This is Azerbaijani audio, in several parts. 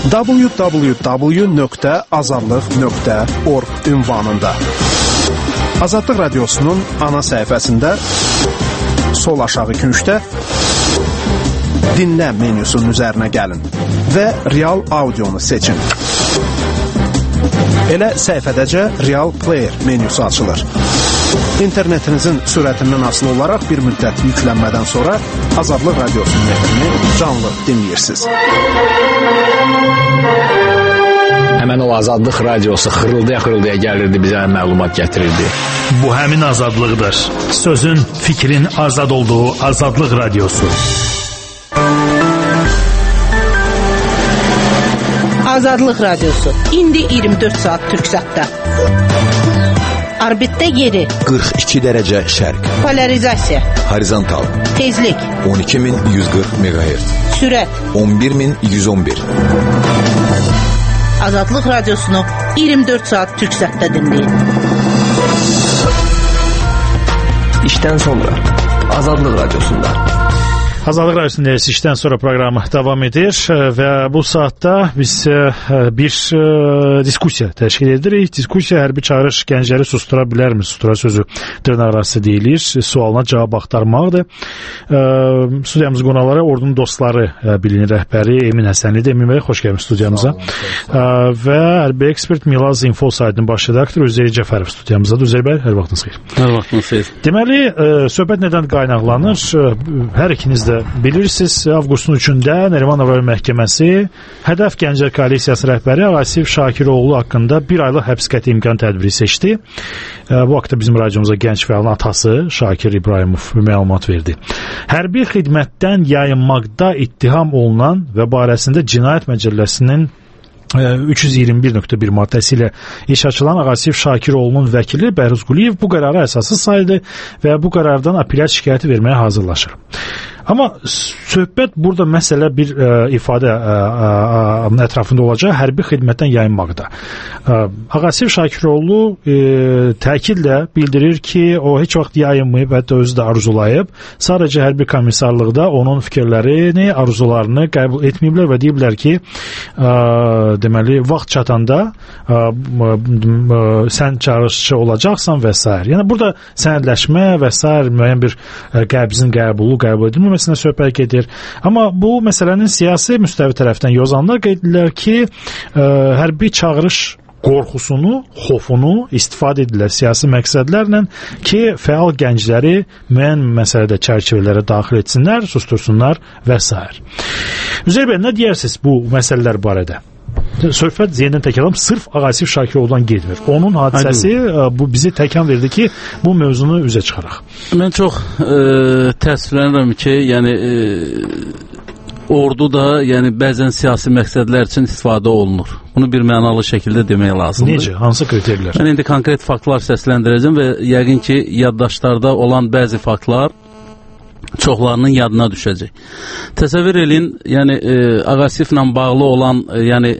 www.azadlıq.org ünvanında. Azadlıq Radiosu'nun ana səhifəsində sol aşağı küncdə dinlə menüsunun üzərinə gəlin və Real Audionu seçin. Elə səhifədəcə Real Player menüsü açılır. İnternetinizin sürətindən asılı olaraq bir müddət yüklənmədən sonra Azadlıq Radiosu'nun nefrini canlı dinləyirsiniz. Həmən o Azadlıq Radiosu xırıldaya gəlirdi, bizə məlumat gətirirdi. Bu həmin azadlıqdır. Sözün, fikrin azad olduğu Azadlıq Radiosu. Azadlıq Radiosu. İndi 24 saat Türksatda. Orbitdə yeri 42 dərəcə şərq. Polarizasiya. Horizontal. Tezlik 12140 MHz. Sürət 11111. Azadlıq Radiosunu 24 saat Türksatda dinləyin. İşdən sonra Azadlıq Radiosunda. Azadlıq Radiosu'nda işdən sonra proqramı davam edir və bu saatda biz bir diskusiya təşkil edirik. Diskusiya hərbi çağırış gəncləri sustura bilərmi? Sustura sözü dırnaqarası deyilir. Sualına cavab axtarmaqdır. Studiyamızın qonaqları ordunun dostları bilin rəhbəri Emin Həsənlidir. Emin bəy, xoş gəlmiş studiyamıza. Və hərbi ekspert Milaz Info saytının baş redaktoru Üzeyir Cəfərov studiyamızdadır. Üzeyir bəy, hər vaxtınız xeyir. Hər vaxtınız xeyir. Deməli, söhbət nədən qaynaqlanır? Hər ikiniz də bilirsiniz, avqustun 3-də Neriman Rayon Məhkəməsi Hədəf Gənclər Koalisiyası rəhbəri Ağasif Şakiroğlu haqqında bir aylıq həbs qəti imkan tədbiri seçdi. Bu haqda bizim radiomuza gənc fəalın atası Şakir İbrahimov məlumat verdi. Hərbi xidmətdən yayınmaqda ittiham olunan və barəsində Cinayət Məcəlləsinin 321.1 maddəsi ilə iş açılan Ağasif Şakiroğlu'nun vəkili Bəhruz Quliyev bu qərara əsassız saydı və bu qərardan apellyasiya şikayəti verməyə hazırlaşır. Amma söhbət burada məsələ bir ifadə ətrafında olacaq, hərbi xidmətdən yayınmaqda. Ağasif Şakiroğlu təkidlə bildirir ki, o heç vaxt yayınmayıb, hətta özü də arzulayıb. Sadəcə hərbi komissarlıqda onun fikirlərini, arzularını qəbul etməyiblər və deyiblər ki, deməli, vaxt çatanda sən çağırışçı olacaqsan və s. Yəni, burada sənədləşmə və s. müəyyən bir qəbzin qəbul edilməməsinə söhbət gedir. Amma bu məsələnin siyasi müstəvi tərəfdən yozanlar qeyd edirlər ki, hərbi çağırış qorxusunu, xofunu istifadə edirlər siyasi məqsədlərlə ki, fəal gəncləri müəyyən məsələdə çərçivələrə daxil etsinlər, sustursunlar və s. Üzeyir bəy, nə deyərsiniz bu məsələlər barədə? Söhbət yeniden təkrarlayım, sırf Ağasif Şakiroğlu'dan getmir. Onun hadisəsi bu bizi təkan verdi ki, bu mövzunu üzə çıxaraq. Mən çox təəssüflənirəm ki, yəni ordu da yəni bəzən siyasi məqsədlər üçün istifadə olunur. Bunu bir mənalı şəkildə demək lazımdır. Necə? Hansı kriterlər? Mən indi konkret faktlar səsləndirəcəm və yəqin ki, yaddaşlarda olan bəzi faktlar çoxlarının yadına düşəcək. Təsəvvür edin, yəni Ağasiflə bağlı olan, yəni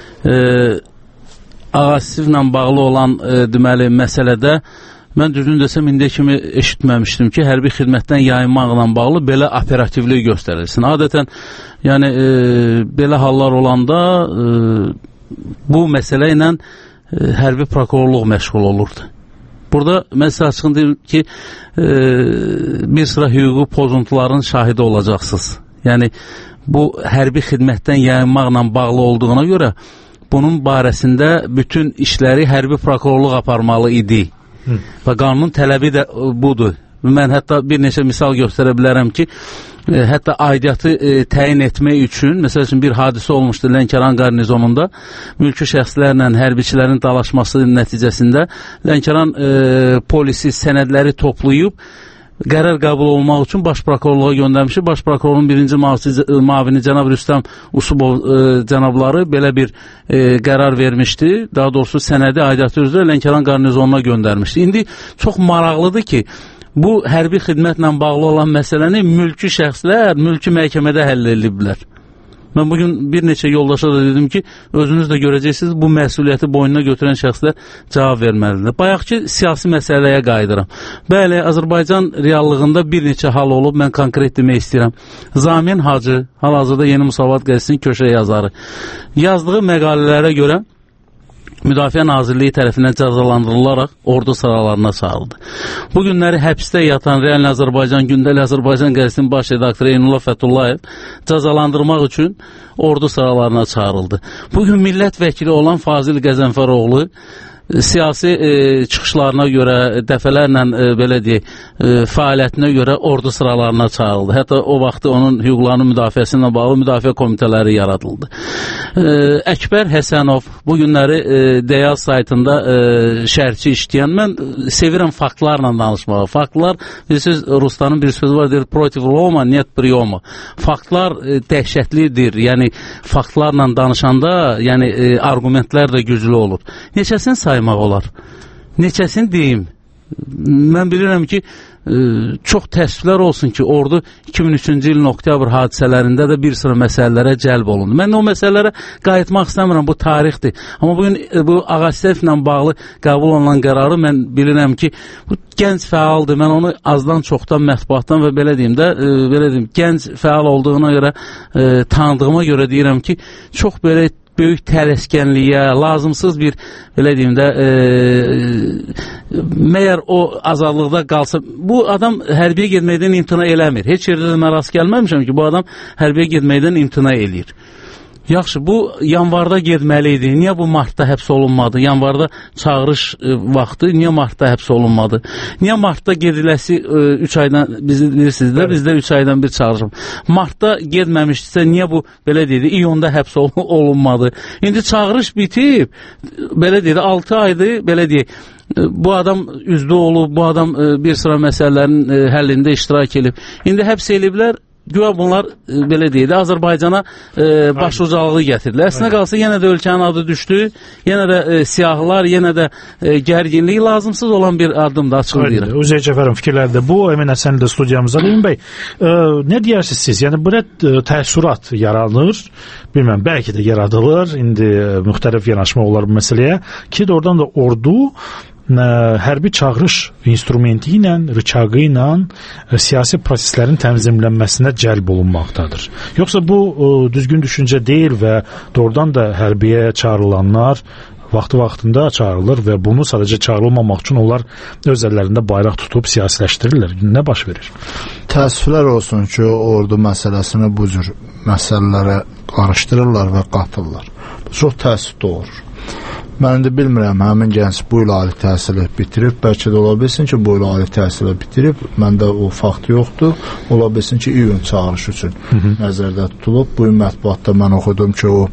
Ağasiflə bağlı olan deməli məsələdə mən düzgün desəm indiyə kimi eşitməmişdim ki, hərbi xidmətdən yayınmaqla bağlı belə operativlik göstərilsin. Adətən yəni belə hallar olanda bu məsələ ilə hərbi prokurorluq məşğul olurdu. Burada mən sizə açığın deyim ki, bir sıra hüquqi pozuntuların şahidi olacaqsınız. Yəni, bu hərbi xidmətdən yayınmaqla bağlı olduğuna görə bunun barəsində bütün işləri hərbi prokurorluq aparmalı idi. Və qanunun tələbi də budur. Mən hətta bir neçə misal göstərə bilərəm ki, hətta aidiyyatı təyin etmək üçün, məsəl üçün bir hadisə olmuşdu Lənkəran qarnizonunda, mülki şəxslərlə hərbiçilərin dalaşması nəticəsində Lənkəran polisi sənədləri toplayıb qərar qəbul olmaq üçün baş prokurorluğa göndərmişdi. Baş prokurorun birinci mavini cənab Rüstəm Usubov cənabları belə bir qərar vermişdi. Daha doğrusu sənədi aidiyyatı üzrə Lənkəran qarnizonuna göndərmişdi. İndi çox maraqlıdır ki, bu hərbi xidmətlə bağlı olan məsələni mülki şəxslər, mülki məhkəmədə həll ediblər. Mən bugün bir neçə yoldaşa da dedim ki, özünüz də görəcəksiniz, bu məsuliyyəti boynuna götürən şəxslər cavab verməlidir. Bayaqki siyasi məsələyə qayıdıram. Bəli, Azərbaycan reallığında bir neçə hal olub, mən konkret demək istəyirəm. Zamin Hacı, hal-hazırda Yeni Musavat qəzetinin köşə yazarı, yazdığı məqalələrə görə Müdafiə Nazirliyi tərəfindən cəzalandırılaraq ordu sıralarına çağırıldı. Bu günləri həbsdə yatan Real Azərbaycan, Gündəlik Azərbaycan qəzetinin baş redaktoru Eynullah Fəthullayev cəzalandırmaq üçün ordu sıralarına çağırıldı. Bugün millət vəkili olan Fazil Qəzənfəroğlu siyasi çıxışlarına görə, dəfələrlə belə deyək, fəaliyyətinə görə ordu sıralarına çağırıldı. Hətta o vaxtı onun hüquqlarının müdafiəsi ilə bağlı müdafiə komitələri yaradıldı. Əkbər Həsənov bu günləri Deyaz saytında şərhçi işləyən, mən sevirəm faktlarla danışmağı. Faktlar, bilirsiniz, Rusların bir sözü var, deyir, protiv Roma, net priyoma. Faktlar dəhşətlidir, yəni faktlarla danışanda, yəni argumentlər də güclü olur. Neçəsini saymaq olar? Neçəsini deyim? Mən bilirəm ki, çox təəssüflər olsun ki, ordu 2003-cü ilin oktyabr hadisələrində də bir sıra məsələlərə cəlb olundu. Mən o məsələlərə qayıtmaq istəmirəm, bu tarixdir. Amma bugün bu Ağasiyevlə bağlı qəbul olunan qərarı mən bilirəm ki, bu gənc fəaldır. Mən onu azdan çoxdan mətbuatdan və belə deyim də, gənc fəal olduğuna görə, tanıdığıma görə deyirəm ki, çox belə böyük tələskənliyə, lazımsız bir, belə deyim də, məyər o azadlıqda qalsa, bu adam hərbiyə getməkdən imtina eləmir. Heç yerdə də mən rast gəlməmişəm ki, bu adam hərbiyə getməkdən imtina eləyir. Yaxşı, bu yanvarda getməli idi. Niyə bu martda həbs olunmadı? Yanvarda çağırış vaxtı, niyə martda həbs olunmadı? Niyə martda gediləsi 3 aydan, bilirsiniz də, bizdə 3 aydan bir çağırışım. Martda getməmişdirsə, niyə bu, belə deyildi, iyunda həbs olunmadı? İndi çağırış bitib, belə deyildi, 6 aydır, belə deyildi, bu adam üzvü olub, bu adam bir sıra məsələlərin həllində iştirak edib. İndi həbs ediblər. Güya bunlar, belə deyildi, Azərbaycana başucalığı gətirdilər. Əslində qalsa, yenə də ölkənin adı düşdü, yenə də siyahılar, yenə də gərginliyi lazımsız olan bir addımda açılır. Üzey Cəfərov fikirlərdə bu, Emin Həsəni də studiyamıza. Emin bəy, nə deyərsiniz siz? Yəni, bu təəssürat yaranır, bilməm, bəlkə də yaradılır, indi müxtəlif yanaşma olar bu məsələyə, ki, oradan da ordu hərbi çağırış instrumenti ilə, rıçağı ilə siyasi proseslərin tənzimlənməsinə cəlb olunmaqdadır. Yoxsa bu düzgün düşüncə deyil və doğrudan da hərbiyə çağırılanlar vaxtı-vaxtında çağırılır və bunu sadəcə çağırılmamaq üçün onlar öz əllərində bayraq tutub siyasiləşdirirlər. Nə baş verir? Təəssüflər olsun ki, ordu məsələsini bu cür məsələlərə qarışdırırlar və qatırlar. Bu çox təəssüf doğurur. Mən indi bilmirəm, həmin gənc bu il ali təhsili bitirib, bəlkə də ola bilsin ki, bu il ali təhsili bitirib, məndə o fakt yoxdur, ola bilsin ki, iyun çağırış üçün nəzərdə tutulub. Bu il mətbuatda mən oxudum ki, o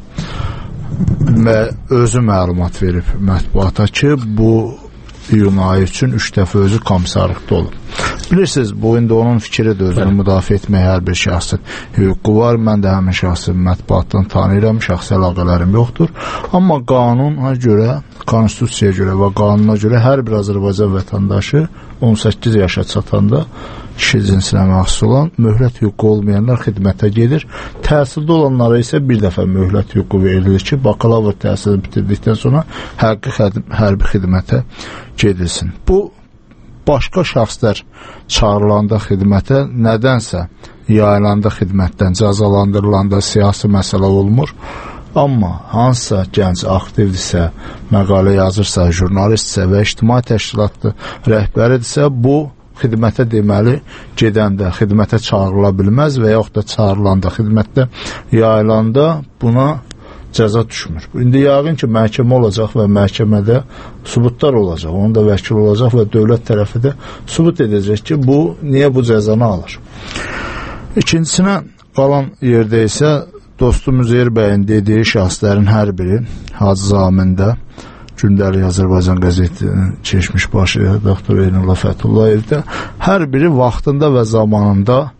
özü məlumat verib mətbuata ki, bu iyun ayı üçün 3 dəfə özü komissarlıqda olub. Bilirsiniz, bu indi onun fikridir, özünü müdafiə etmək hər bir şəxsin hüququ var. Mən də həmin şəxsi mətbuatdan tanıyıram, şəxsi əlaqələrim yoxdur. Amma qanuna görə, konstitusiyaya görə və qanuna görə hər bir Azərbaycan vətəndaşı 18 yaşa çatanda kişi cinsinə məxsus olan möhlət hüququ olmayanlar xidmətə gedir. Təhsildə olanlara isə bir dəfə möhlət hüququ verilir ki, bakalavr təhsili bitirdikdən sonra hərbi xidmətə gedilsin. Bu, başqa şəxslər çağırılanda xidmətə, nədənsə yayılanda xidmətdən, cəzalandırılanda siyasi məsələ olmur. Amma hansısa gənc aktivdirsə, məqalə yazırsa, jurnalistsə və ictimai təşkilatlı rəhbəridirsə, bu xidmətə deməli gedəndə xidmətə çağırıla bilməz və yaxud da çağırılanda xidmətdə yayılanda buna cəza düşmür. İndi yəqin ki, məhkəmə olacaq və məhkəmədə sübutlar olacaq. Onun da vəkil olacaq və dövlət tərəfi də sübut edəcək ki, bu niyə bu cəzanı alır. İkincisinə qalan yerdə isə dostum Üzeyir bəyin dediyi şəxslərin hər biri Hacı Zamində, Gündəlik Azərbaycan qəzetinin keçmiş başı redaktor Eynullah Fəthullayev də hər biri vaxtında və zamanında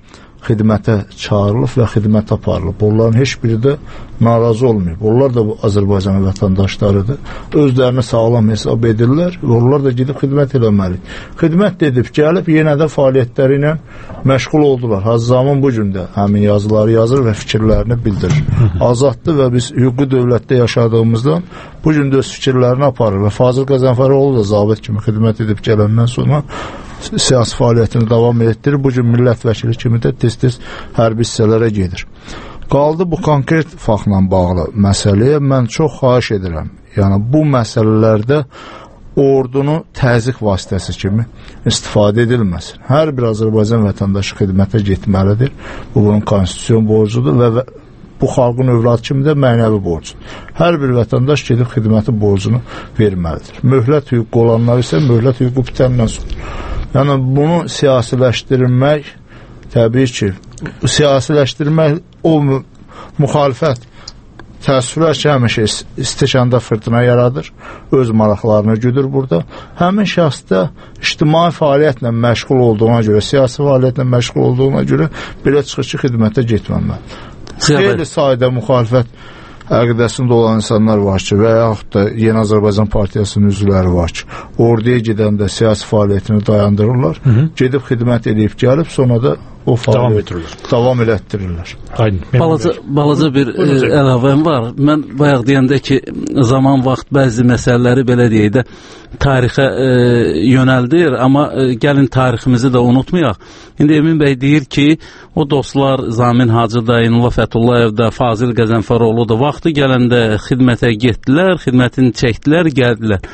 xidmətə çağırılıb və xidmət aparılıb. Onların heç biri də narazı olmayıb. Onlar da bu Azərbaycan vətəndaşlarıdır. Özlərini sağlam hesab edirlər və onlar da gedib xidmət eləməli. Xidmət edib, gəlib yenə də fəaliyyətləri ilə məşğul oldular. Hazzamın bu gün də həmin yazıları yazır və fikirlərini bildirir. Azaddır və biz hüquqi dövlətdə yaşadığımızdan bu gün də öz fikirlərini aparır və Fazıl Qəzənfəroğlu da zabit kimi xidmət edib gələndən sonra siyasi fəaliyyətini davam etdirir. Bu gün millət vəkili kimi də tez-tez hərbi hissələrə gedir. Qaldı bu konkret faktla bağlı məsələyə mən çox xahiş edirəm. Yəni bu məsələlərdə ordunu təzyiq vasitəsi kimi istifadə edilməsin. Hər bir Azərbaycan vətəndaşı xidmətə getməlidir. Bu bunun konstitusiyon borcudur və bu xalqın övladı kimi də mənəvi borcudur. Hər bir vətəndaş gedib xidməti borcunu verməlidir. Möhlət hüququ olanlar isə möhlət hüququ bitəndən sonra. Yəni bunu siyasiləşdirmək təbii ki, siyasiləşdirmək o müxalifət təəssüflər ki, həmişə istəkanda fırtına yaradır, öz maraqlarını güdür burada. Həmin şəxs də ictimai fəaliyyətlə məşğul olduğuna görə, siyasi fəaliyyətlə məşğul olduğuna görə belə çıxır ki, xidmətə getməməlidir. Xeyli sayda müxalifət əqidəsində olan insanlar var ki, və yaxud da Yeni Azərbaycan Partiyasının üzvləri var ki, orduya gedəndə siyasi fəaliyyətini dayandırırlar, gedib xidmət edib gəlib, sonra da o fəaliyyət davam elətdirirlər. Balaca bir əlavəm var. Mən bayaq deyəndə ki, zaman vaxt bəzi məsələləri belə deyək də tarixə yönəldir, amma gəlin tariximizi də unutmayaq. İndi Emin bəy deyir ki, o dostlar Zamin Hacı da, İnullah Fəthullayev da, Fazil Qəzənfəroğlu da vaxtı gələndə xidmətə getdilər, xidmətini çəkdilər, gəldilər.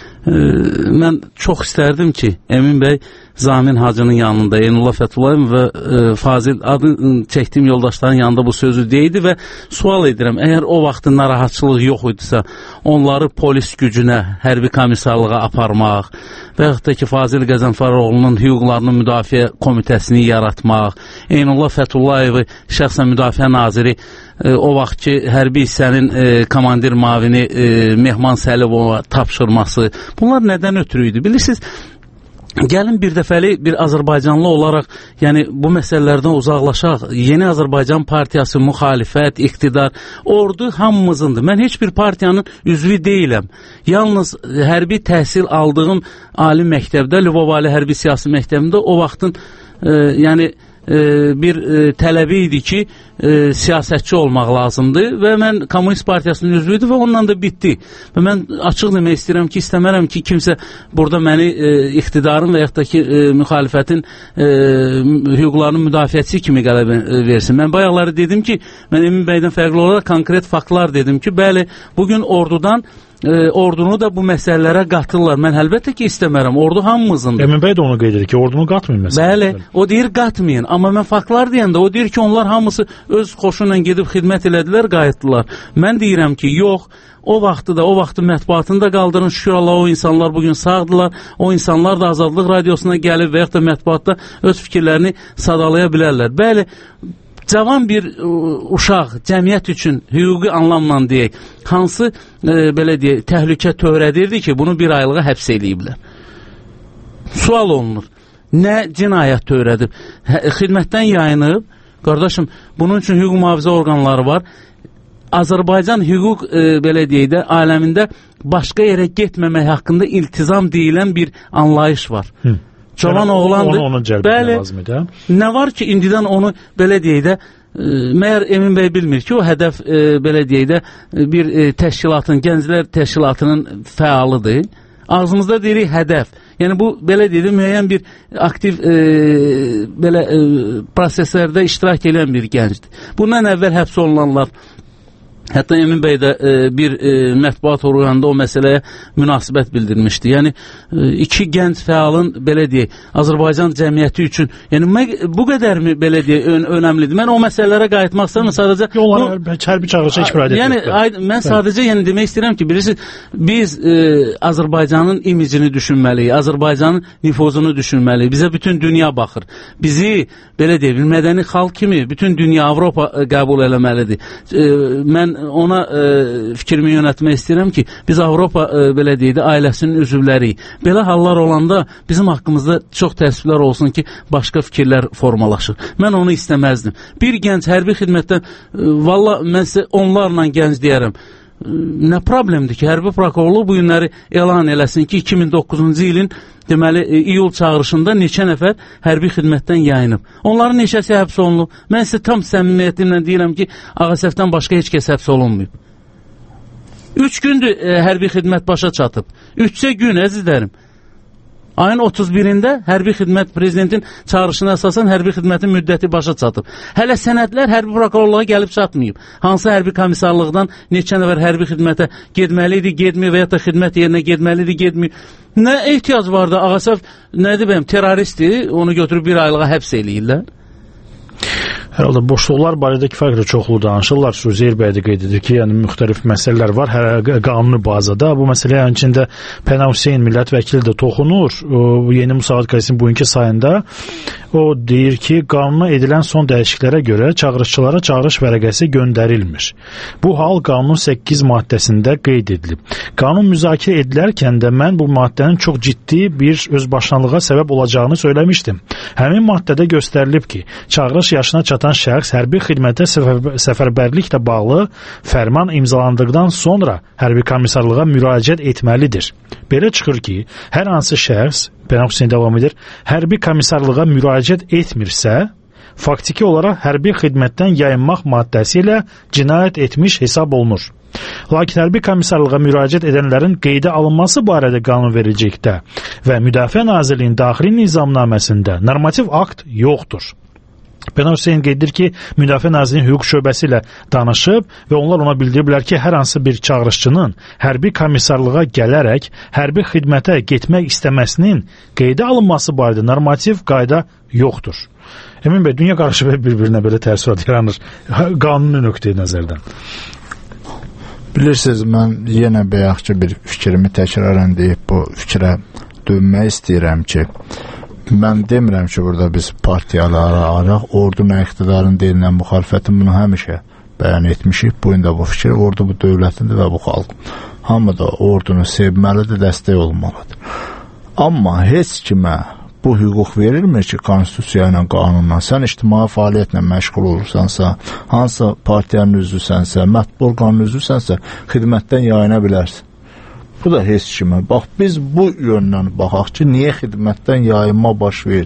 Mən çox istərdim ki, Emin bəy Zamin Hacının yanında, İnullah Fəthullayev və Fazil adını çəkdiyim yoldaşların yanında bu sözü deydi və sual edirəm, əgər o vaxtı narahatçılıq yox idisə, onları polis gücünə, hərbi komissarlığa aparmaq və yaxud da ki, Fazil Qəzənfəroğlunun hüquqlarının müdafiə komitəsini yaratmaq, İnullah Fəthullayevi şəxsən müdafiə naziri o vaxt ki, hərbi hissənin komandir mavini Mehman Səlivova tapşırması, bunlar nədən ötürü idi? Bilirsiniz, gəlin bir dəfəli bir Azərbaycanlı olaraq, yəni bu məsələlərdən uzaqlaşaq. Yeni Azərbaycan Partiyası, müxalifət, iqtidar, ordu hamımızındır. Mən heç bir partiyanın üzvü deyiləm. Yalnız hərbi təhsil aldığım ali məktəbdə, Lvov Hərbi Siyasi Məktəbində o vaxtın yəni bir tələbi idi ki, siyasətçi olmaq lazımdır və mən Kommunist Partiyasının üzvüydüm və onunla da bitdi. Və mən açıq demək istəyirəm ki, istəmərəm ki, kimsə burada məni iqtidarın və yaxud da ki, müxalifətin hüquqlarının müdafiəçisi kimi qələbə versin. Mən bayaqları dedim ki, mən Emin bəydən fərqli olaraq konkret faktlar dedim ki, bəli, bugün ordunu da bu məsələlərə qatırlar. Mən əlbəttə ki, istəmərəm. Ordu hamımızındır. Emin bəy də onu qeyd edir ki, ordunu qatmayın məsələn. Bəli, o deyir qatmayın. Amma mən faktlar deyəndə o deyir ki, onlar hamısı öz xoşu ilə gedib xidmət elədilər, qayıtdılar. Mən deyirəm ki, yox, o vaxtı mətbuatını da qaldırın. Şükür Allah, o insanlar bugün sağdılar. O insanlar da Azadlıq Radiosuna gəlib və yaxud da mətbuatda öz fikirlərini sadalaya bilərlər. Bəli, cavan bir uşaq cəmiyyət üçün hüquqi anlamla deyək, hansı belə deyək, təhlükə törədirdi ki, bunu bir aylığa həbs eləyiblər. Sual olunur. Nə cinayət törədib? Xidmətdən yayınıb, qardaşım, bunun üçün hüquq mühafizə orqanları var. Azərbaycan hüquq belə deyək də aləmində başqa yerə getməmək haqqında iltizam deyilən bir anlayış var. Cavan oğlandır. Bəli, nə var ki, indidən onu belə deyək də, məyər Emin bəy bilmir ki, o hədəf belə deyək də bir təşkilatın, gənclər təşkilatının fəalıdır. Ağzımızda deyirik hədəf. Yəni bu belə deyək də müəyyən bir aktiv belə proseslərdə iştirak edən bir gəncdir. Bundan əvvəl həbs olunanlar, hətta Emin bəy də bir mətbuat orqanında o məsələyə münasibət bildirmişdi. Yəni, iki gənc fəalın, belə deyək, Azərbaycan cəmiyyəti üçün, yəni bu qədərmi, belə deyək, önəmlidir? Mən o məsələlərə qayıtmaq istəyirəm, sadəcə... Hərbi çağırışa kifayət edir. Yəni, mən sadəcə demək istəyirəm ki, bilirsiniz, biz Azərbaycanın imicini düşünməliyik, Azərbaycanın nüfuzunu düşünməliyik, bizə bütün dünya baxır. Bizi, belə deyək, mədəni xalq kimi bütün dünya, Avropa qəbul eləməlidir. Mən mən ona fikrimi yönətmək istəyirəm ki, biz Avropa belə deyək də ailəsinin üzvləriyik. Belə hallar olanda bizim haqqımızda çox təəssüflər olsun ki, başqa fikirlər formalaşır. Mən onu istəməzdim. Bir gənc hərbi xidmətdən, valla mən sizə onlarla gənc deyərəm. Nə problemdir ki, hərbi prokurorluq bu günləri elan eləsin ki, 2009-cu ilin deməli iyul çağırışında neçə nəfər hərbi xidmətdən yayınıb. Onların neçəsi həbs olunub. Mən sizə tam səmimiyyətimlə deyirəm ki, Ağasəfdən başqa heç kəs həbs olunmayıb. 3 gündür hərbi xidmət başa çatıb. 3 gün əzizlərim. Ayın 31-də hərbi xidmət prezidentin çağırışına əsasən hərbi xidmətin müddəti başa çatıb. Hələ sənədlər hərbi prokurorluğa gəlib çatmayıb. Hansı hərbi komissarlıqdan neçə nəfər hərbi xidmətə getməli idi, getmir və ya da xidmət yerinə getməli idi, getmir. Nə ehtiyac vardı? Ağasəf nədir bəyəm, terroristdir, onu götürüb bir aylığa həbs eləyirlər. Hər halda boşluqlar barədə kifayət qədər çoxlu danışırlar. Üzeyir bəy də qeyd edir ki, yəni müxtəlif məsələlər var hər qanuni bazada. Bu məsələyə həmçində Pənah Hüseyn millət vəkili də toxunur. Yeni Müsavat qəzetinin bugünkü sayında o deyir ki, qanuna edilən son dəyişikliklərə görə çağırışçılara çağırış vərəqəsi göndərilmir. Bu hal qanunun 8 maddəsində qeyd edilib. Qanun müzakirə edilərkən də mən bu maddənin çox ciddi bir özbaşınalığa səbəb olacağını söyləmişdim. Həmin maddədə göstərilib ki, çağırış yaşına çatan şəxs hərbi xidmətə səfərbərliklə bağlı fərman imzalandıqdan sonra hərbi komissarlığa müraciət etməlidir. Belə çıxır ki, hər hansı şəxs, Pənah Hüseyn davam edir, hərbi komissarlığa müraciət etmirsə, faktiki olaraq hərbi xidmətdən yayınmaq maddəsi ilə cinayət etmiş hesab olunur. Lakin hərbi komissarlığa müraciət edənlərin qeydə alınması barədə qanunvericilikdə və Müdafiə Nazirliyinin daxili nizamnaməsində normativ akt yoxdur. Pənah Hüseyn qeyd edir ki, Müdafiə Nazirliyinin hüquq şöbəsi ilə danışıb və onlar ona bildiriblər ki, hər hansı bir çağırışçının hərbi komissarlığa gələrək hərbi xidmətə getmək istəməsinin qeydə alınması barədə normativ qayda yoxdur. Emin bəy, dünya qarşı bir-birinə belə təəssürat yaranır qanuni nöqteyi nəzərdən. Bilirsiniz, mən yenə bayaqçı bir fikrimi təkrarən deyib bu fikrə dönmək istəyirəm ki, mən demirəm ki, burada biz partiyalara araq, orduna iqtidarın deyilən müxalifətin bunu həmişə bəyan etmişik. Bu gün də bu fikir, ordu bu dövlətindir və bu xalq. Hamı da ordunu sevməlidir, dəstək olmalıdır. Amma heç kimə bu hüquq verilmir ki, konstitusiya ilə, qanunla. Sən ictimai fəaliyyətlə məşğul olursansa, hansı partiyanın üzvüsənsə, mətbu orqanın üzvüsənsə, xidmətdən yayına bilərsən. Bu da heç kimə. Bax, biz bu yöndən baxaq ki, niyə xidmətdən yayınma baş verdi?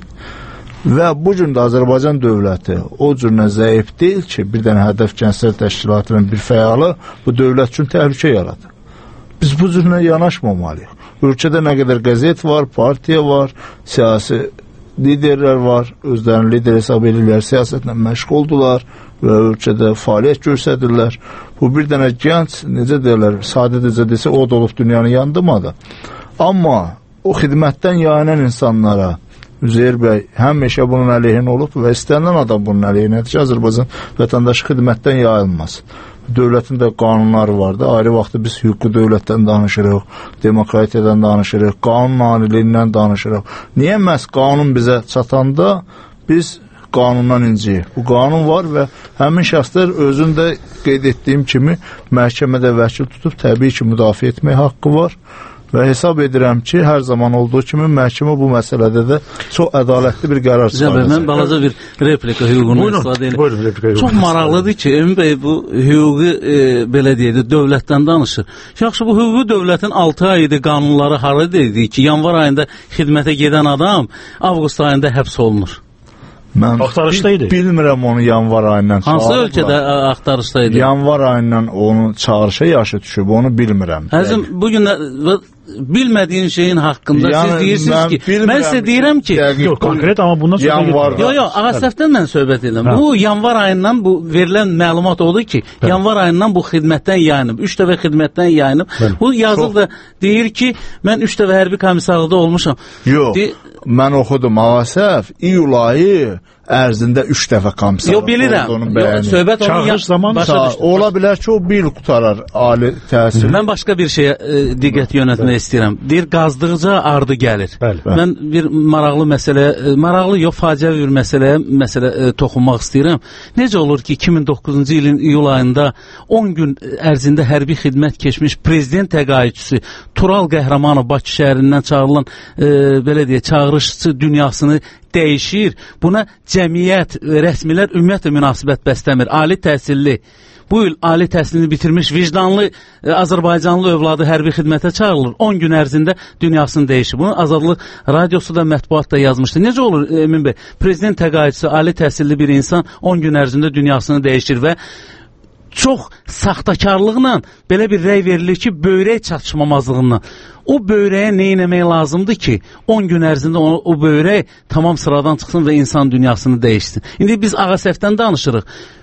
Və bu gün də Azərbaycan dövləti o cürlə zəif deyil ki, bir dənə hədəf gənclər təşkilatının bir fəalı bu dövlət üçün təhlükə yaradır. Biz bu cürlə yanaşmamalıyıq. Ölkədə nə qədər qəzet var, partiya var, siyasi liderlər var, özlərini lider hesab edirlər, siyasətlə məşğuldular və ölkədə fəaliyyət göstərirlər. Bu bir dənə gənc, necə deyirlər, sadəcə desə o da olub dünyanı yandırmadı. Amma o xidmətdən yayınan insanlara Üzeyir bəy həmişə bunun əleyhinə olub və istənilən adam bunun əleyhinədir ki, Azərbaycan vətəndaşı xidmətdən yayılmasın. Dövlətin də qanunları var da, ayrı vaxtda biz hüquqi dövlətdən danışırıq, demokratiyadan danışırıq, qanun nariliyindən danışırıq. Niyə məhz qanun bizə çatanda biz qanundan inciyik? Bu qanun var və həmin şəxslər özündə qeyd etdiyim kimi məhkəmədə vəkil tutub təbii ki, müdafiə etmək haqqı var. Və hesab edirəm ki, hər zaman olduğu kimi məhkəmə bu məsələdə də çox ədalətli bir qərar çıxaracaq. Mən balaca bir replika hüququnu istifadə edirəm. Çox maraqlıdır ki, Emin bəy bu hüquqi belə deyək, dövlətdən danışır. Yaxşı, bu hüquqi dövlətin 6 ayıdır qanunları hara deyildi ki, yanvar ayında xidmətə gedən adam avqust ayında həbs olunur. Mən bilmirəm onu yanvar ayından hansı ölkədə axtarışdaydı? Yanvar ayından onun çağırışa yaşı düşüb, onu bilmirəm. Əzim, bugün bilmədiyin şeyin haqqında siz deyirsiniz ki, mən sizə deyirəm ki, konkret, amma bundan sonra yox, Ağasəfdən mən söhbət edirəm. Bu yanvar ayından bu verilən məlumat oldu ki, yanvar ayından bu xidmətdən yayınıb, 3 dəfə xidmətdən yayınıb. Bu yazıq da deyir ki, mən 3 dəfə hərbi komissarlıqda olmuşam. Yox, mən oxudum, Ağasəf iyul ayı ərzində 3 dəfə komissar olduğunu bəyənir. Söhbət çağırış zamanı ola bilər ki, o bir il qutarar ali təhsil. Mən başqa bir şeyə diqqət yönəltmək istəyirəm. Deyir, qazdıqca ardı gəlir. Bəli. Mən bir maraqlı məsələyə, maraqlı yox, faciəvi bir məsələyə toxunmaq istəyirəm. Necə olur ki, 2009-cu ilin iyul ayında 10 gün ərzində hərbi xidmət keçmiş prezident təqaüdçüsü Tural Qəhrəmanov Bakı şəhərindən çağırılan belə deyək, çağırışçı dünyasını dəyişir. Buna cəmiyyət, rəsmilər ümumiyyətlə münasibət bəsləmir. Ali təhsilli, bu il ali təhsilini bitirmiş vicdanlı Azərbaycanlı övladı hərbi xidmətə çağırılır. 10 gün ərzində dünyasını dəyişir. Bunu Azadlıq Radiosu da, mətbuat da yazmışdı. Necə olur Emin bəy? Prezident təqaüdçüsü, ali təhsilli bir insan 10 gün ərzində dünyasını dəyişir və çox saxtakarlıqla belə bir rəy verilir ki, böyrək çatışmamazlığından. O böyrəyə nə etmək lazımdır ki, 10 gün ərzində o böyrək tamam sıradan çıxsın və insan dünyasını dəyişsin. İndi biz Ağasəfdən danışırıq.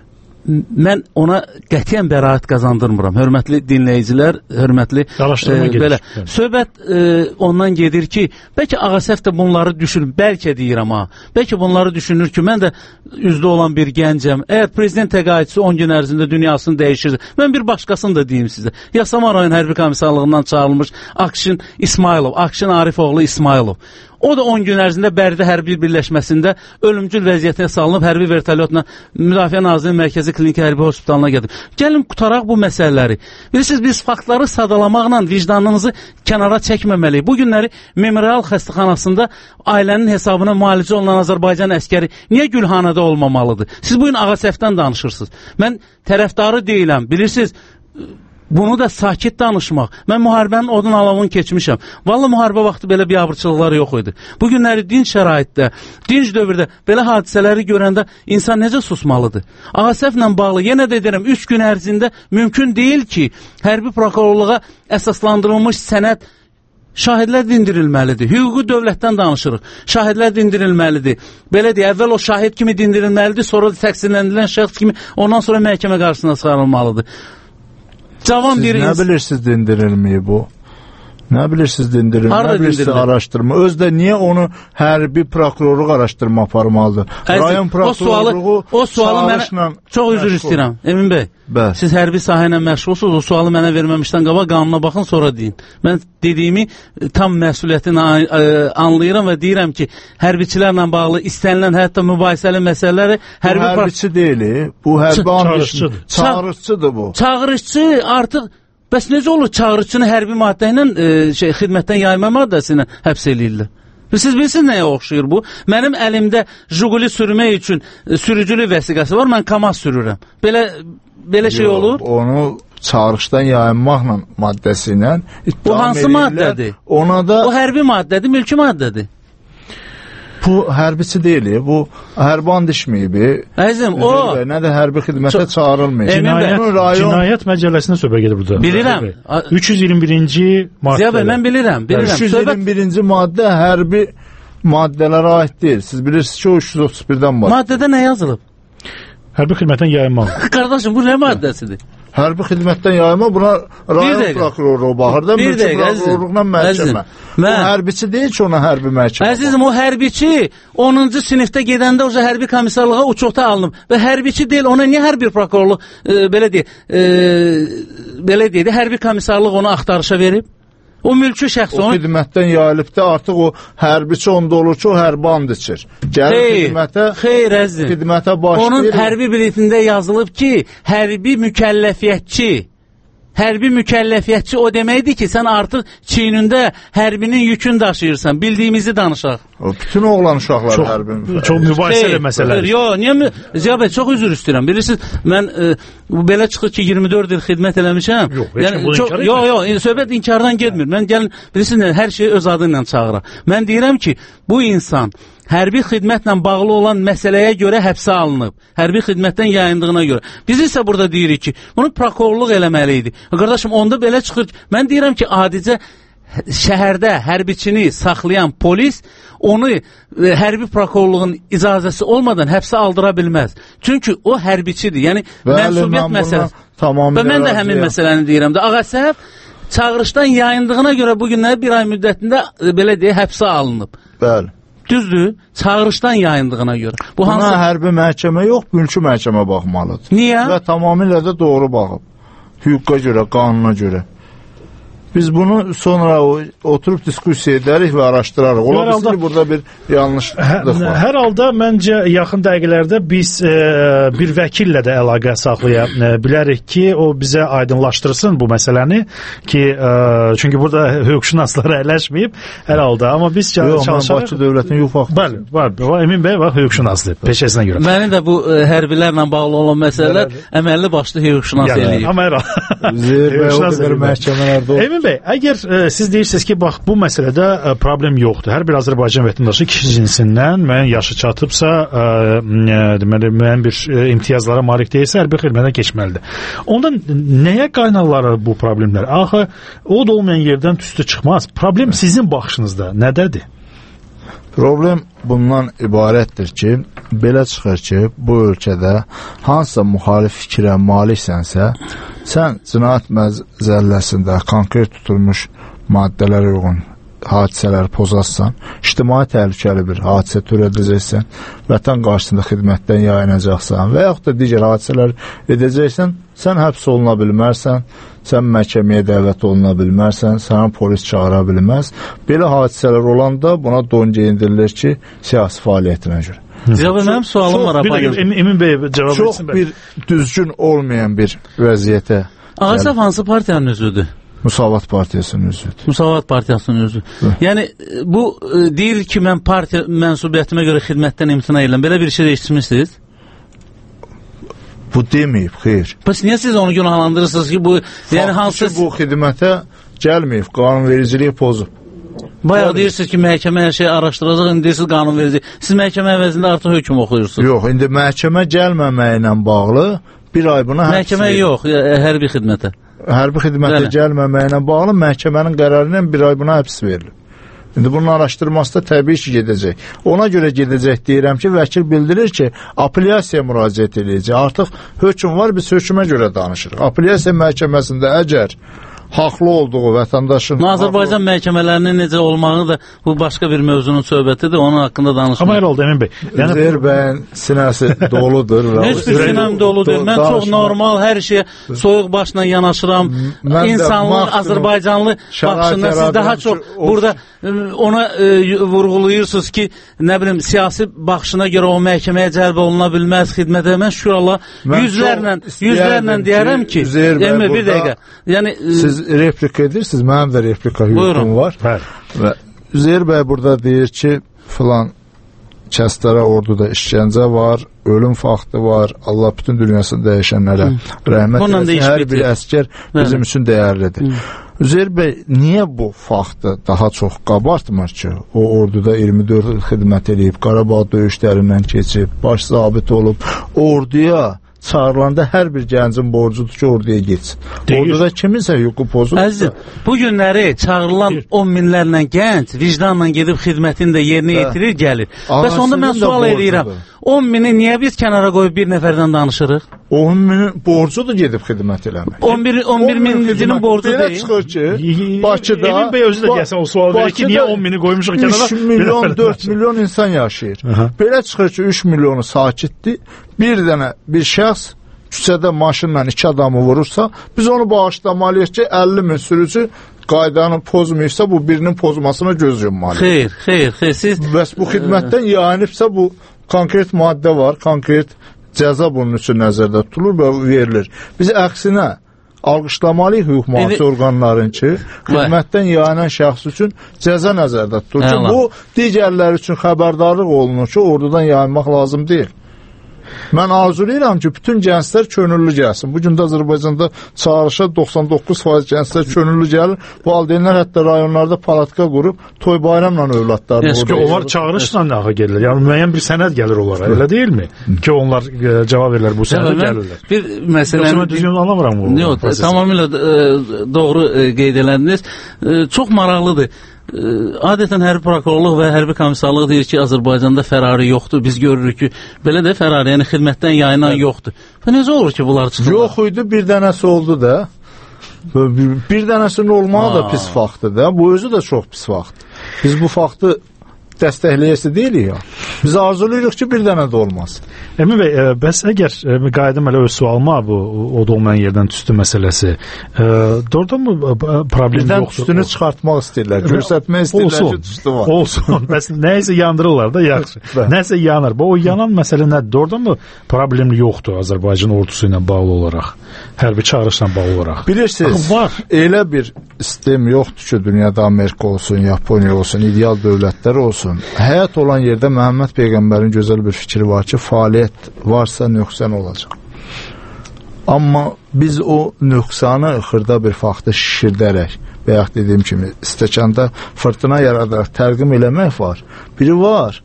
Mən ona qətiyyən bəraət qazandırmıram. Hörmətli dinləyicilər, hörmətli belə. Söhbət ondan gedir ki, bəlkə Ağasəf də bunları düşünür, bəlkə deyirəm ha. Bəlkə bunları düşünür ki, mən də üzdə olan bir gəncəm. Əgər prezident təqaüdçüsü 10 gün ərzində dünyasını dəyişir, mən bir başqasını da deyim sizə. Yasama rayon hərbi komissarlığından çağırılmış Akşin İsmailov, Akşin Arifoğlu İsmailov. O da 10 gün ərzində Bərdə hərbi birləşməsində ölümcül vəziyyətə salınıb hərbi vertolyotla Müdafiə Nazirinin Mərkəzi Kliniki Hərbi Hospitalına gedib. Gəlin qutaraq bu məsələləri. Bilirsiniz, biz faktları sadalamaqla vicdanınızı kənara çəkməməliyik. Bu günləri Memorial xəstəxanasında ailənin hesabına müalicə olunan Azərbaycan əskəri niyə Gülhanədə olmamalıdır? Siz bugün Ağasəfdən danışırsınız. Mən tərəfdarı deyiləm. Bilirsiniz, bunu da sakit danışmaq. Mən müharibənin odun alavını keçmişəm. Vallahi müharibə vaxtı belə biabırçılıqlar yox idi. Bu günləri dinc şəraitdə, dinc dövrdə belə hadisələri görəndə insan necə susmalıdır? Ağasəflə bağlı yenə də deyirəm, 3 gün ərzində mümkün deyil ki, hərbi prokurorluğa əsaslandırılmış sənəd şahidlər dindirilməlidir. Hüquqi dövlətdən danışırıq. Şahidlər dindirilməlidir. Belə deyək, əvvəl o şahid kimi dindirilməlidir, sonra təqsirləndirilən şəxs kimi ondan sonra məhkəmə qarşısına çıxarılmalıdır. Cavan siz nə bilirsiniz dindirilməyib bu? Nə bilirsiniz dindirilməyib? Nə bilirsiniz araşdırma? Özdə niyə onu hərbi prokurorluq araşdırma aparmalıdır? Rayon prokurorluğu o sualı mənə çox üzr istəyirəm. Emin bəy, siz hərbi sahə ilə məşğulsunuz, o sualı mənə verməmişdən qabaq qanuna baxın, sonra deyin. Mən dediyimi tam məsuliyyətini anlayıram və deyirəm ki, hərbiçilərlə bağlı istənilən hətta mübahisəli məsələləri hərbiçi deyil, bu hərbi anlaşıdır. Çağırışçıdır bu. Çağırışçı artıq bəs necə olur çağırışçını hərbi maddə ilə xidmətdən yayma maddəsi ilə həbs eləyirlər? Siz bilirsiniz nəyə oxşayır bu? Mənim əlimdə Jiguli sürmək üçün sürücülük vəsiqəsi var, mən Kamaz sürürəm. Belə şey olur? Onu çağırışdan yayınmaqla maddəsi ilə bu hansı maddədir? Ona da o hərbi maddədir, mülki maddədir. Bu hərbiçi deyil, bu hərbi and içməyib. Əzizim, o nə də hərbi xidmətə çağırılmayıb. Cinayət məcəlləsinə söhbət gedir burada. Bilirəm. 321-ci maddə. Ziya bəy, mən bilirəm. 321-ci maddə hərbi maddələrə aid deyil. Siz bilirsiniz ki, o 331-dən var. Maddədə nə yazılıb? Hərbi xidmətdən yayınmaq. Qardaşım, bu nə maddəsidir? Hərbi xidmətdən yayma, buna rayon prokurorluğu baxır da, mülki prokurorluqla məhkəmə. O hərbiçi deyil ki, ona hərbi məhkəmə. Əzizim, o hərbiçi 10-cu sinifdə gedəndə o hərbi komissarlığa uçota alınıb və hərbiçi deyil, ona niyə hərbi prokurorluq belə deyək, hərbi komissarlıq onu axtarışa verib? O mülki şəxs o xidmətdən yayılıbda artıq o hərbiçi onda olur ki, o hərbi and içir. Gəlir xidmətə başlayır. Onun hərbi biletində yazılıb ki, hərbi mükəlləfiyyətçi. Hərbi mükəlləfiyyətçi o deməkdir ki, sən artıq çiynində hərbinin yükünü daşıyırsan. Bildiyimizi danışaq. Bütün oğlan uşaqlar hərbi. Çox mübahisəli məsələdir. Yox, niyə? Ziya bəy, çox üzr istəyirəm. Bilirsiniz, mən belə çıxır ki, 24 il xidmət eləmişəm. Yox, söhbət inkardan getmir. Mən gəlin, bilirsiniz, hər şeyi öz adı ilə çağıram. Mən deyirəm ki, bu insan hərbi xidmətlə bağlı olan məsələyə görə həbsə alınıb. Hərbi xidmətdən yayındığına görə. Biz isə burada deyirik ki, bunu prokurorluq eləməli idi. Qardaşım, onda belə çıxır ki, mən deyirəm ki, adicə şəhərdə hərbiçini saxlayan polis onu hərbi prokurorluğun icazəsi olmadan həbsə aldıra bilməz. Çünki o hərbiçidir. Yəni, mənsubiyyət məsələsi. Və mən də həmin məsələni deyirəm də. Ağasəf çağırışdan yayındığına görə bugünlər bir ay müddətində belə deyə həbsə alınıb. Bəli. Düzdür, çağırışdan yayındığına görə. Bu Buna hansı hərbi məhkəmə yox, mülki məhkəmə baxmalıdır. Niyə? Və tamamilə də doğru baxıb. Hüquqa görə, qanuna görə. Biz bunu sonra oturub diskussiya edərik və araşdırarıq. Ola bilsin ki, burada bir yanlışlıq var. Hər halda məncə yaxın dəqiqələrdə biz bir vəkillə də əlaqə saxlaya bilərik ki, o bizə aydınlaşdırsın bu məsələni ki, çünki burada hüquqşünaslar əyləşməyib hər halda, amma biz çalışarıq. Bakı Dövlətin Hüquq Fakültəsi. Bəli, var. Emin bəy var, hüquqşünasdır, peşəsinə görə. Məni də bu hərbilərlə bağlı olan məsələlər əməlli başlı hüquqşünas eləyir. Amma hər halda Zeyr bəy o qədər məhkəmələrdə Emin bəy, əgər siz deyirsiniz ki, bax, bu məsələdə problem yoxdur. Hər bir Azərbaycan vətəndaşı kişi cinsindən müəyyən yaşı çatıbsa, deməli, müəyyən bir imtiyazlara malik deyilsə, hərbi xidmətə keçməlidir. Onda nəyə qaynaqlar bu problemlər? Axı, o da olmayan yerdən tüstü çıxmaz. Problem sizin baxışınızda nədədir? Problem bundan ibarətdir ki, belə çıxır ki, bu ölkədə hansısa müxalif fikrə maliksənsə, sən cinayət məzəlləsində konkret tutulmuş maddələrə uyğun hadisələri pozarsan, ictimai təhlükəli bir hadisə törədəcəksən, vətən qarşısında xidmətdən yayınacaqsan və yaxud da digər hadisələr edəcəksən, sən həbs oluna bilmərsən, sən məhkəməyə dəvət oluna bilmərsən, sana polis çağıra bilməz. Belə hadisələr olanda buna don geyindirilir ki, siyasi fəaliyyətinə görə. Mənim sualım var. Emin bəy cavab çox bir düzgün olmayan bir vəziyyətə. Ağasaf hansı partiyanın üzvüdür? Müsavat Partiyasının üzvüdür. Müsavat Partiyasının üzvü. Yəni, bu deyir ki, mən partiya mənsubiyyətimə görə xidmətdən imtina edirəm. Belə bir şey eşitmişsiniz? Bu deməyib, xeyr. Bəs niyə siz onu günahlandırırsınız ki, bu yəni hansı bu xidmətə gəlməyib, qanunvericiliyi pozub. Bayaq deyirsiniz ki, məhkəmə hər şeyi araşdıracaq, indi deyirsiniz qanunverici. Siz məhkəmə əvəzində artıq hökm oxuyursunuz. Yox, indi məhkəmə gəlməməyi ilə bağlı bir ay buna həbs məhkəmə yox, hərbi xidmətə. Hərbi xidmətə gəlməməyi ilə bağlı məhkəmənin qərarı ilə bir ay buna həbs verilir. İndi bunun araşdırması da təbii ki, gedəcək. Ona görə gedəcək deyirəm ki, vəkil bildirir ki, apellyasiya müraciət edəcək. Artıq hökm var, biz hökmə görə danışırıq. Apellyasiya məhkəməsində əgər haqlı olduğu vətəndaşın... Azərbaycan məhkəmələrinin necə olmağı da bu başqa bir mövzunun söhbətidir, onun haqqında danışmaq. Amma elə oldu, Emin bəy. Zeyr bəyin sinəsi doludur. Heç bir sinəm doludur. Mən çox normal, hər şeyə soyuq başla yanaşıram. İnsanlıq, Azərbaycanlı baxışında siz daha çox burada ona vurğulayırsınız ki, nə bilim, siyasi baxışına görə o məhkəməyə cəlb oluna bilməz, xidmətə. Mən şükür Allah, yüzlərlə deyərəm ki, Emre, bir dəqiqə. Yəni, siz replika edirsiniz, mənim də replika hüququm var. Və Üzeyir bəy burada deyir ki, filan kəslərə orduda işgəncə var, ölüm faktı var, Allah bütün dünyasını dəyişənlərə rəhmət eləsin, hər bir əskər bizim üçün dəyərlidir. Üzeyir bəy, niyə bu faktı daha çox qabartmır ki, o orduda 24 il xidmət edib, Qarabağ döyüşlərindən keçib, baş zabit olub, orduya çağırılanda hər bir gəncin borcudur ki, orduya geçsin. Orduda kiminsə hüququ pozulur. Əzizim, bu günləri çağırılan 10 minlərlə gənc vicdanla gedib xidmətini də yerinə yetirir, gəlir. Bəs onda mən sual edirəm, 10 mini niyə biz kənara qoyub bir nəfərdən danışırıq? 10 minin borcudur gedib xidmət eləmək. 11 minicinin borcu deyil. Belə çıxır ki, Bakıda... Emin bəy özü də deyəsən o sual verir ki, niyə 10 mini qoymuşuq kənara? 3 milyon, 4 milyon insan yaşayır. Belə çıxır ki, 3 milyonu sakitdir. Bir dənə bir şəxs küçədə maşınla 2 adamı vurursa, biz onu bağışlamalıyıq ki, 50 min sürücü qaydanı pozmayırsa, bu birinin pozmasına göz yummalıyıq. Xeyr, siz... Bəs bu xidmətdən yayınıbsa, bu konkret maddə var, konkret cəza bunun üçün nəzərdə tutulur və verilir. Biz əksinə alqışlamalıyıq hüquq mühafizə orqanların ki, xidmətdən yayınan şəxs üçün cəza nəzərdə tutulur ki, bu digərləri üçün xəbərdarlıq olunur ki, ordudan yayınmaq lazım deyil. Mən arzulayıram ki, bütün gənclər könüllü gəlsin. Bugün də Azərbaycanda çağırışa 99% gənclər könüllü gəlir. Valideynlər hətta rayonlarda palatka qurub toy bayramla övladlarını orada. Onlar çağırışla nağa gəlirlər. Yəni müəyyən bir sənəd gəlir onlara, elə deyilmi? Ki onlar cavab verirlər, bu sənəd gəlirlər. Bir məsələni... Yoxsa mən düzgün anlamıram bu. Yox, tamamilə doğru qeyd elədiniz. Çox maraqlıdır. Adətən hərbi prokurorluq və hərbi komissarlıq deyir ki, Azərbaycanda fərari yoxdur. Biz görürük ki, belə də fərari, yəni xidmətdən yayınan yoxdur. Və necə olur ki, bunlar çıxırlar? Yox idi, bir dənəsi oldu da. Bir dənəsinin olmağı da pis faktdır da. Bu özü də çox pis faktdır. Biz bu faktı dəstəkləyəsi deyilik ya. Biz arzulayırıq ki, bir dənə də olmaz. Emin bəy, bəs əgər qayıdım elə öz sualıma bu od olmayan yerdən tüstü məsələsi, doğrudanmı problem birdən yoxdur? Tüstünü çıxartmaq istəyirlər, göstərmək istəyirlər ki, tüstü var. Olsun, bəs nəyisə yandırırlar da, yaxşı. Nəsə yanır. O yanan məsələ nədir? Doğrudanmı problem yoxdur Azərbaycan ordusu ilə bağlı olaraq, hərbi çağırışla bağlı olaraq? Bilirsiniz, elə bir sistem yoxdur ki, dünyada Amerika olsun, Yaponiya olsun, ideal dövlətlər olsun. Həyat olan yerdə Məhəmməd Peyğəmbərin gözəl bir fikri var ki, fəaliyyət varsa nöqsan olacaq. Amma biz o nöqsanı xırda bir faktı şişirdərək və ya dediyim kimi stəkanda fırtına yaradaraq tərqim eləmək var. Biri var,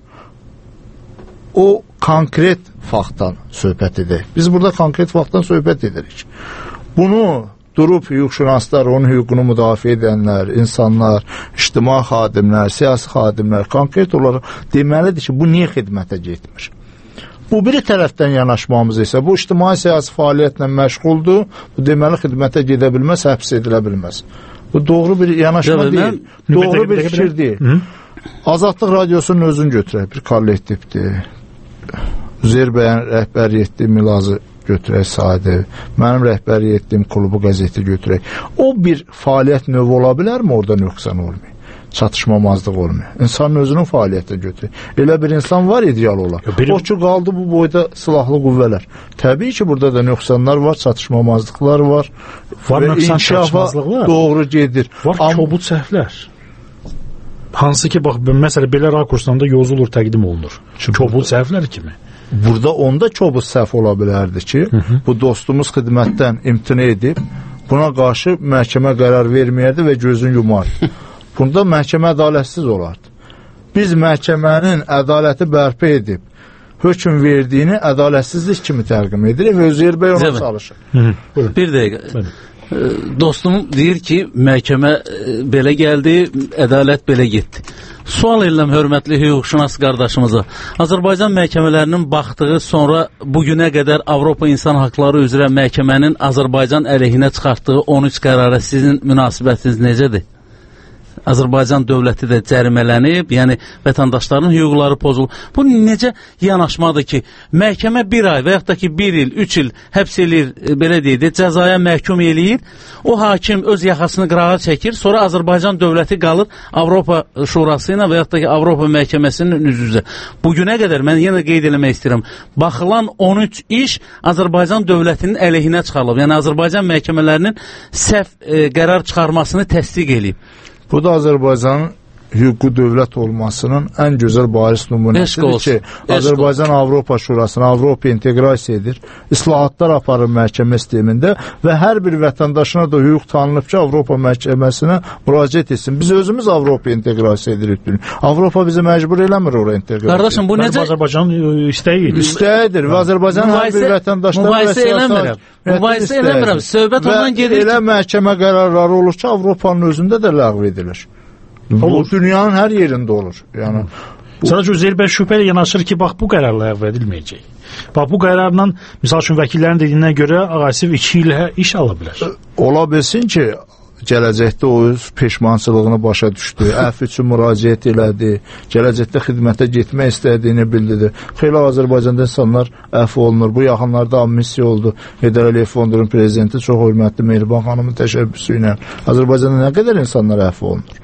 o konkret faktdan söhbət edək. Biz burada konkret faktdan söhbət edirik. Bunu durub hüquqşünaslar, onun hüququnu müdafiə edənlər, insanlar, ictimai xadimlər, siyasi xadimlər konkret olaraq deməlidir ki, bu niyə xidmətə getmir? Bu biri tərəfdən yanaşmamız isə bu ictimai siyasi fəaliyyətlə məşğuldur, bu deməli xidmətə gedə bilməz, həbs edilə bilməz. Bu doğru bir yanaşma deyil, doğru bir fikir deyil. Azadlıq Radiosunun özünü götürək, bir kollektivdir. Üzeyir bəyin rəhbərlik etdiyi Milazı götürək, Sadə, mənim rəhbərlik etdiyim klubu qəzeti götürək. O bir fəaliyyət növü ola bilərmi orada nöqsan olmuyor? Çatışmamazlıq olmuyor. İnsanın özünün fəaliyyətə götürək. Elə bir insan var ideal olar. O ki, qaldı bu boyda silahlı qüvvələr. Təbii ki, burada da nöqsanlar var, çatışmamazlıqlar var. Var və nöqsan inkişafa doğru gedir. Var kobud səhvlər. Hansı ki, bax, məsələ belə rakursdan da yozulur, təqdim olunur. Kobud səhvlər kimi. Burada onda kobud səhv ola bilərdi ki, bu dostumuz xidmətdən imtina edib, buna qarşı məhkəmə qərar verməyərdi və gözünü yumardı. Bunda məhkəmə ədalətsiz olardı. Biz məhkəmənin ədaləti bərpa edib, hökm verdiyini ədalətsizlik kimi tərqim edirik və Üzeyir bəy ona çalışır. Bir dəqiqə. Dostum deyir ki, məhkəmə belə gəldi, ədalət belə getdi. Sual edirəm hörmətli hüquqşünas qardaşımıza. Azərbaycan məhkəmələrinin baxdığı sonra bugünə qədər Avropa İnsan Haqları üzrə məhkəmənin Azərbaycan əleyhinə çıxartdığı 13 qərara sizin münasibətiniz necədir? Azərbaycan dövləti də cərimələnib, yəni vətəndaşların hüquqları pozulub. Bu necə yanaşmadır ki, məhkəmə bir ay və yaxud da ki, 1 il, 3 il həbs eləyir, belə deyək də, cəzaya məhkum eləyir, o hakim öz yaxasını qırağa çəkir, sonra Azərbaycan dövləti qalır Avropa Şurası ilə və yaxud da ki, Avropa məhkəməsinin üz-üzə. Bugünə qədər, mən yenə qeyd eləmək istəyirəm, baxılan 13 iş Azərbaycan dövlətinin əleyhinə çıxarılıb, yəni Azərbaycan məhkəmələrinin səhv qərar çıxarmasını təsdiq eləyib. Bu da Azərbaycanın hüquqi dövlət olmasının ən gözəl baris nümunəsidir ki, Azərbaycan Avropa Şurasına, Avropa inteqrasiya edir, islahatlar aparır məhkəmə sistemində və hər bir vətəndaşına da hüquq tanınıb ki, Avropa məhkəməsinə müraciət etsin. Biz özümüz Avropa inteqrasiya edirik. Avropa bizi məcbur eləmir oraya inteqrasiya. Qardaşım, bu necə? Azərbaycan istəyidir. İstəyidir və Azərbaycan hər bir vətəndaşlar mübahisə eləmirəm. Söhbət ondan gedir. Elə məhkəmə qərarları olur ki, Avropanın özündə də ləğv edilir. Bu dünyanın hər yerində olur. Yəni sadəcə Üzeyir bəy şübhə ilə yanaşır ki, bax bu qərar ləğv edilməyəcək. Bax bu qərarla misal üçün vəkillərin dediyinə görə Ağayev 2 il iş ala bilər. Ola bilsin ki, gələcəkdə o öz peşmançılığını başa düşdü, əfv üçün müraciət elədi, gələcəkdə xidmətə getmək istədiyini bildirdi. Xeyli Azərbaycanda insanlar əfv olunur. Bu yaxınlarda amnistiya oldu. Heydər Əliyev Fondunun prezidenti çox hörmətli Mehriban xanımın təşəbbüsü ilə Azərbaycanda nə qədər insanlar əfv olunur?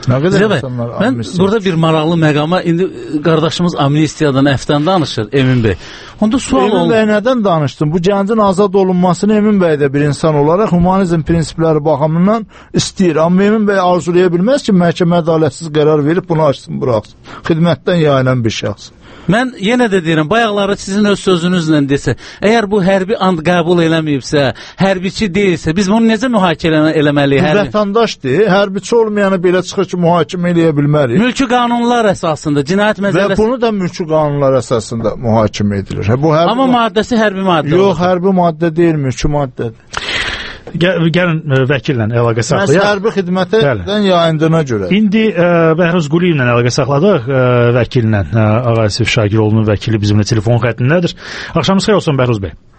Mən burada bir maraqlı məqama, indi qardaşımız amnistiyadan, əfvdən danışır Emin bəy. Onda sual Emin bəy nədən danışdın? Bu gəncin azad olunmasını Emin bəy də bir insan olaraq humanizm prinsipləri baxımından istəyir. Amma Emin bəy arzulaya bilməz ki, məhkəmə ədalətsiz qərar verib bunu açsın, buraxsın. Xidmətdən yayılan bir şəxs. Mən yenə də deyirəm, bayaqları sizin öz sözünüzlə desə, əgər bu hərbi and qəbul eləməyibsə, hərbiçi deyilsə, biz bunu necə mühakimə eləməliyik? Vətəndaşdır, hərbiçi olmayanı belə çıxır ki, mühakimə eləyə bilmərik. Mülki qanunlar əsasında, cinayət məcəlləsi... Və bunu da mülki qanunlar əsasında mühakimə edilir. Amma maddəsi hərbi maddə. Yox, hərbi maddə deyil, mülki maddədir. Gəlin vəkillə əlaqə saxlayaq. Məhz hərbi xidmətdən yayındığına görə. İndi Bəhruz Quliyevlə əlaqə saxladıq. Vəkillə Ağayev Şagiroğlu'nun vəkili bizimlə telefon xəttindədir. Axşamınız xeyir olsun Bəhruz bəy.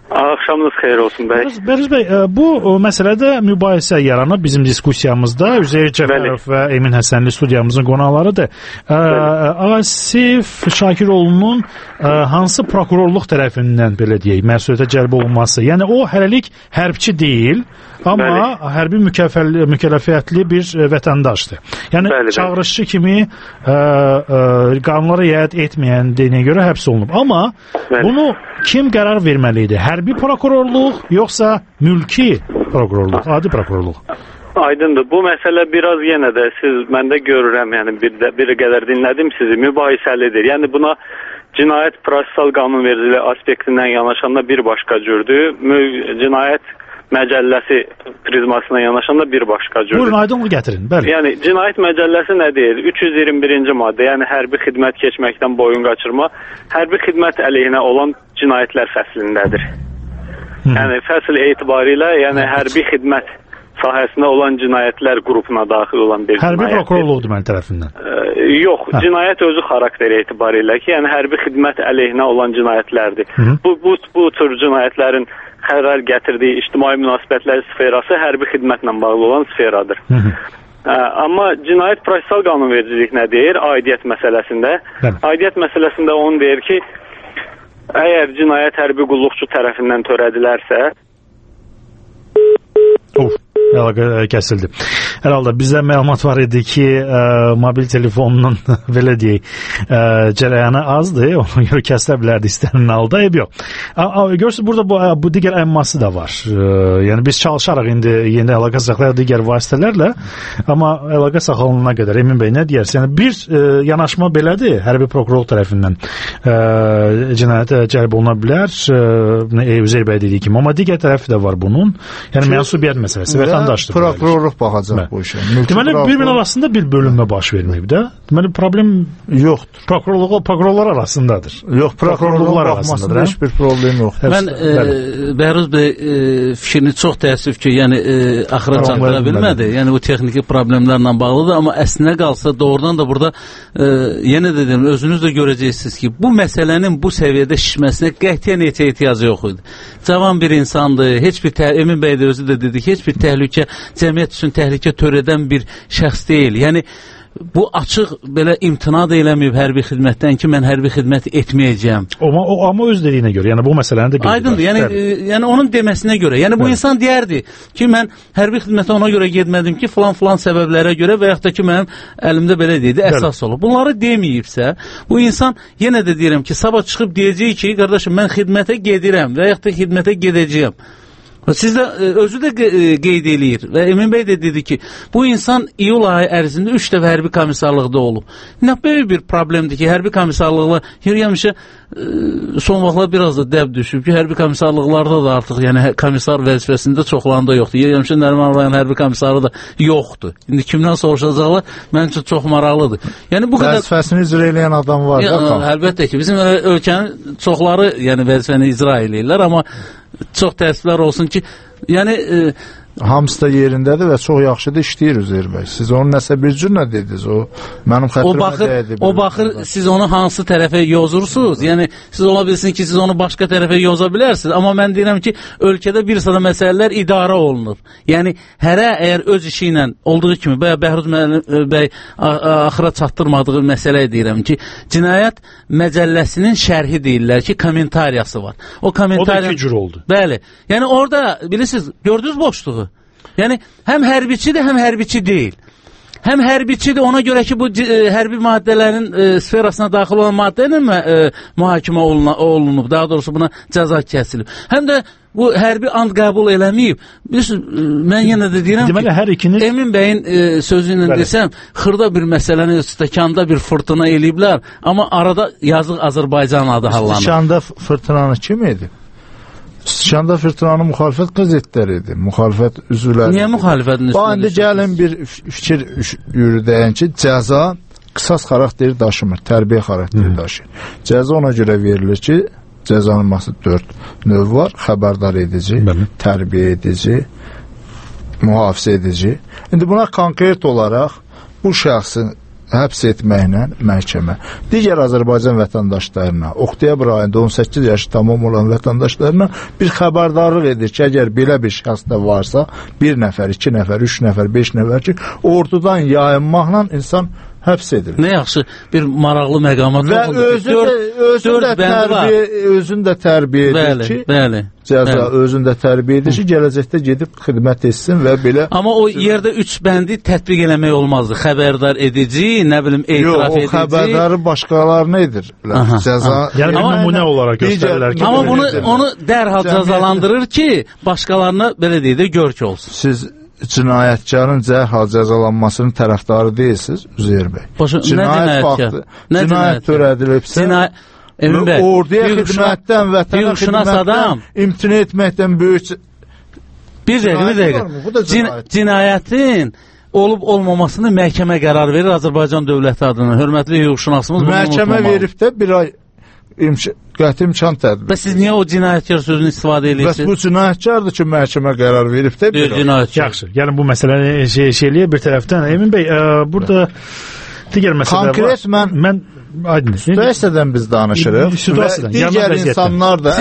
Axşamınız xeyir olsun bəy. Bəhruz bəy, bu məsələdə mübahisə yaranıb bizim diskusiyamızda. Üzeyir Cəfərov və Emin Həsənli studiyamızın qonaqlarıdır. Asif Şakiroğlu'nun hansı prokurorluq tərəfindən belə deyək, məsuliyyətə cəlb olunması? Yəni o hələlik hərbçi deyil, amma hərbi mükəlləfiyyətli bir vətəndaşdır. Yəni çağırışçı kimi qanunlara riayət etməyən deyinə görə həbs olunub. Amma bunu kim qərar verməli idi? Hərbi prokurorluq, yoxsa mülki prokurorluq, adi prokurorluq? Aydındır. Bu məsələ biraz yenə də məndə görürəm, yəni bir qədər dinlədim sizi, mübahisəlidir. Yəni buna cinayət prosessual qanunvericiliyi aspektindən yanaşanda bir başqa cürdür. Cinayət məcəlləsi prizmasına yanaşanda bir başqa cürdür. Buyurun, aydınlıq gətirin. Bəli. Yəni cinayət məcəlləsi nə deyir? 321-ci maddə, yəni hərbi xidmət keçməkdən boyun qaçırma, hərbi xidmət əleyhinə olan cinayətlər fəslindədir. Yəni fəsl etibarilə, yəni hərbi xidmət sahəsində olan cinayətlər qrupuna daxil olan bir cinayət. Hərbi prokurorluq deməli tərəfindən. Yox, cinayət özü xarakteri etibarilə ki, yəni hərbi xidmət əleyhinə olan cinayətlərdir. Bu tür cinayətlərin xərar gətirdiyi ictimai münasibətlər sferası hərbi xidmətlə bağlı olan sferadır. Amma cinayət prosessual qanunvericilik nə deyir? Aidiyyət məsələsində. Aidiyyət məsələsində onu deyir ki, əgər cinayət hərbi qulluqçu tərəfindən törədilərsə, əlaqə kəsildi. Hər halda bizdə məlumat var idi ki, mobil telefonunun belə deyək, cərəyanı azdır, ona görə kəsilə bilərdi istənilən halda, yox. Görürsünüz, burada bu digər əmması da var. Yəni biz çalışaraq indi yeni əlaqə saxlayaq digər vasitələrlə, amma əlaqə saxlanana qədər Emin bəy nə deyərsə, yəni bir yanaşma belədir, hərbi prokurorluq tərəfindən cinayətə cəlb oluna bilər, Üzeyir bəy dediyi kimi, amma digər tərəfi də var bunun, yəni mənsubiyyət məsələsi, vətəndaşdır. Prokurorluq baxacaq bu işə. Deməli, bir-birinin arasında bir bölünmə baş verməyib də. Deməli, problem yoxdur. Prokurorlar arasındadır. Yox, prokurorluqlar arasındadır. Heç bir problem yoxdur. Mən Bəhruz bəy fikrini çox təəssüf ki, yəni axıra çatdıra bilmədi. Yəni bu texniki problemlərlə bağlıdır, amma əslinə qalsa doğrudan da burada yenə də deyim, özünüz də görəcəksiniz ki, bu məsələnin bu səviyyədə şişməsinə qətiyyən ehtiyacı yox idi. Cavan bir insandır, heç bir Emin bəy də özü də dedi ki, heç bir təhlükə, cəmiyyət üçün təhlükə törədən bir şəxs deyil. Yəni bu açıq belə imtina da eləməyib hərbi xidmətdən ki, mən hərbi xidmət etməyəcəyəm. Amma öz dediyinə görə, yəni bu məsələni də qeyd edir. Aydındır, yəni onun deməsinə görə. Yəni bu insan deyərdi ki, mən hərbi xidmətə ona görə getmədim ki, filan səbəblərə görə və yaxud da ki, mənim əlimdə belə deyildi, əsas olub. Bunları deməyibsə, bu insan yenə də deyirəm ki, sabah çıxıb deyəcək ki, qardaşım, mən xidmətə gedirəm və yaxud da xidmətə gedəcəyəm. Siz də özü də qeyd eləyir və Emin bəy də dedi ki, bu insan iyul ayı ərzində 3 dəfə hərbi komissarlıqda olub. Nə böyük bir problemdir ki, hərbi komissarlıqla həmişə son vaxtlar biraz da dəb düşüb ki, hərbi komissarlıqlarda da artıq yəni komissar vəzifəsində çoxlarında yoxdur. Həmişə Nəriman rayon hərbi komissarı da yoxdur. İndi kimdən soruşacaqlar? Mənim üçün çox maraqlıdır. Yəni bu qədər vəzifəsini icra edən adam var da. Əlbəttə ki, bizim ölkənin çoxları yəni vəzifəni icra eləyirlər, amma çox təəssüflər olsun ki, yəni hamısı da yerindədir və çox yaxşı da işləyir Üzeyir bəy. Siz onun nəsə bir cür nə dediniz? O mənim xətrimə dəydi. O baxır, siz onu hansı tərəfə yozursunuz? Yəni siz ola bilsin ki, siz onu başqa tərəfə yoza bilərsiniz, amma mən deyirəm ki, ölkədə bir sıra məsələlər idarə olunur. Yəni hərə əgər öz işi ilə olduğu kimi Bəhruz bəy axıra çatdırmadığı məsələ deyirəm ki, cinayət məcəlləsinin şərhi deyirlər ki, kommentariyası var. O da iki cür oldu. Bəli. Yəni orada bilirsiniz, gördünüz boşluğu. Yəni həm hərbiçidir, həm hərbiçi deyil. Həm hərbiçidir ona görə ki, bu hərbi maddələrin sferasına daxil olan maddə ilə mühakimə olunub, daha doğrusu buna cəza kəsilib. Həm də bu hərbi and qəbul eləməyib. Bilirsiniz, mən yenə də deyirəm ki, Emin bəyin sözü ilə desəm, xırda bir məsələni stəkanda bir fırtına eləyiblər, amma arada yazıq Azərbaycan adı hallanır. Stəkanda fırtınanı kim edib? Stəkanda fırtınanın müxalifət qəzetləri idi, müxalifət üzvləri. Niyə müxalifətin üstündə? İndi gəlin bir fikir yürüdəyən ki, cəza qisas xarakteri daşımır, tərbiyə xarakteri daşıyır. Cəza ona görə verilir ki, cəzanın 4 növ var, xəbərdar edici, tərbiyə edici, mühafizə edici. İndi buna konkret olaraq bu şəxsin həbs etməklə məhkəmə digər Azərbaycan vətəndaşlarına, oktyabr ayında 18 yaşı tamam olan vətəndaşlarına bir xəbərdarlıq edir ki, əgər belə bir şəxsdə varsa, 1 nəfər, 2 nəfər, 3 nəfər, 5 nəfər ki, ordudan yayınmaqla insan həbs edilir. Nə yaxşı bir maraqlı məqamat və özün də tərbiyə edir ki, cəza özün də tərbiyə edir ki, gələcəkdə gedib xidmət etsin və belə. Amma o yerdə 3 bəndi tətbiq eləmək olmazdı. Xəbərdar edici, nə bilim, etiraf edici. O xəbərdarı başqalarına edir. Cəza. Yəni nümunə olaraq göstərirlər ki, amma onu dərhal cəzalandırır ki, başqalarına belə deyək də gör ki olsun. Siz cinayətkarın dərhal cəzalanmasının tərəfdarı deyilsiniz, Üzeyir bəy. Cinayət törədilibsə, orduya xidmətdən, vətənə xidmətdən, imtina etməkdən böyük... Bir dəqiqə. Cinayətin olub-olmamasını məhkəmə qərar verir Azərbaycan dövləti adına. Hörmətli hüquqşünasımız bunu unutmamalı. Məhkəmə verib də bir ay qəti imkan tədbir. Bəs siz niyə o cinayətkar sözünü istifadə edirsiniz? Bəs bu cinayətkardır ki, məhkəmə qərar verib də bir ay. Yaxşı, yəni bu məsələni şeyliyə bir tərəfdən. Emin bəy, burada digər məsələ var. Konkret mən situasiyadan biz danışırıq və digər insanlar da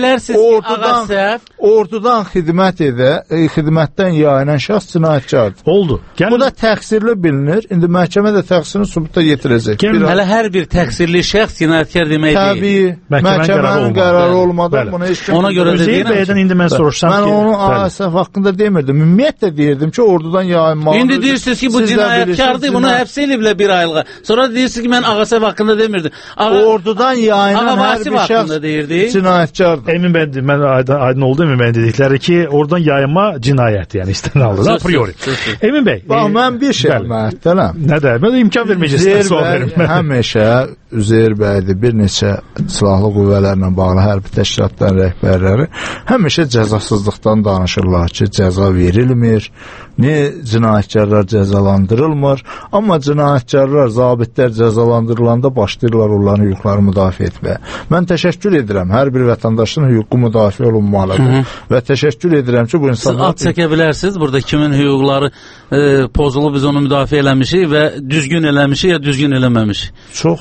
ordudan xidmət xidmətdən yayınan şəxs cinayətkardır. Oldu. Bu da təqsirli bilinir. İndi məhkəmə də təqsirini sübuta yetirəcək. Hələ hər bir təqsirli şəxs cinayətkar demək deyil. Təbii, məhkəmənin qərarı olmadan bunu heç kim... Ona görə də deyirəm. İndi mən soruşsam ki... Mən onu ASF haqqında demirdim. Ümumiyyətlə deyirdim ki, ordudan yayınmalı... İndi deyirsiniz ki, bu cinayətkardır, bunu həbs eləyiblər bir aylığa. Sonra deyirsiniz ki, mən ASF haqqında demirdim. Ordudan yayınan hər bir şəxs cinayətkardır. Emin mən aydın oldu Emin bəy dedikləri ki, oradan yayınma cinayət, yəni istənilən halda, a priori. Emin bəy. Bax, mən bir şey müəttələm. Nədir? Mən imkan verməyəcəsin, sual verim. Həmişə Üzeyir bəydir, bir neçə silahlı qüvvələrlə bağlı hərbi təşkilatların rəhbərləri həmişə cəzasızlıqdan danışırlar ki, cəza verilmir, cinayətkarlar cəzalandırılmır, amma cinayətkarlar, zabitlər cəzalandırılanda başlayırlar onların hüquqları müdafiə etməyə. Mən təşəkkür edirəm, hər bir vətəndaşın hüququ müdafiə olunmalıdır və təşəkkür edirəm ki, bu insanlar... Siz ad çəkə bilərsiniz, burada kimin hüquqları pozulub, biz onu müdafiə eləmişik və düzgün eləmişik ya düzgün eləməmişik.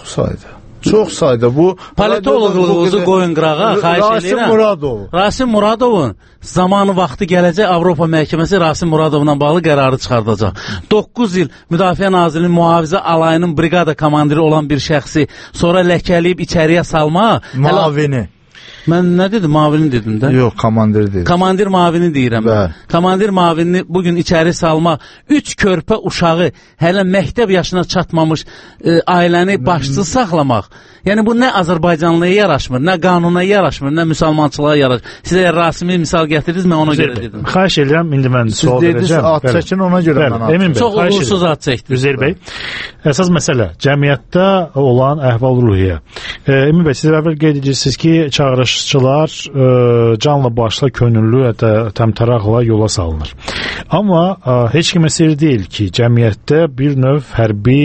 Çox sayda bu... Politoloqluğunuzu qoyun qırağa, xahiş edirəm. Rasim Muradovun zamanı vaxtı gələcək Avropa məhkəməsi Rasim Muradovla bağlı qərarı çıxardacaq. 9 il Müdafiə Nazirinin mühafizə alayının briqada komandiri olan bir şəxsi sonra ləkələyib içəriyə salma... Mavini. Mən nə dedim? Mavini dedim də. Yox, komandir dedim. Komandir mavini deyirəm. Komandir mavinini bugün içəri salma, 3 körpə uşağı hələ məktəb yaşına çatmamış ailəni başsız saxlamaq. Yəni bu nə Azərbaycanlıya yaraşmır, nə qanuna yaraşmır, nə müsəlmançılığa yaraşmır. Sizə Rasimi misal gətirdiniz, mən ona görə dedim. Xahiş edirəm, indi mən sual verəcəm. Siz dediniz, ad çəkin, ona görə mən ad çəkin. Çox uğursuz ad çəkdir. Üzeyir bəy, əsas məsələ cəmiyyətdə olan əhval-ruhiyyə. Emin bəy, siz əvvəl qeyd edirsiniz ki, çağırışçılar canla başla, könüllü, təmtəraqla yola salınır. Amma heç kimə sir deyil ki, cəmiyyətdə bir növ hərbi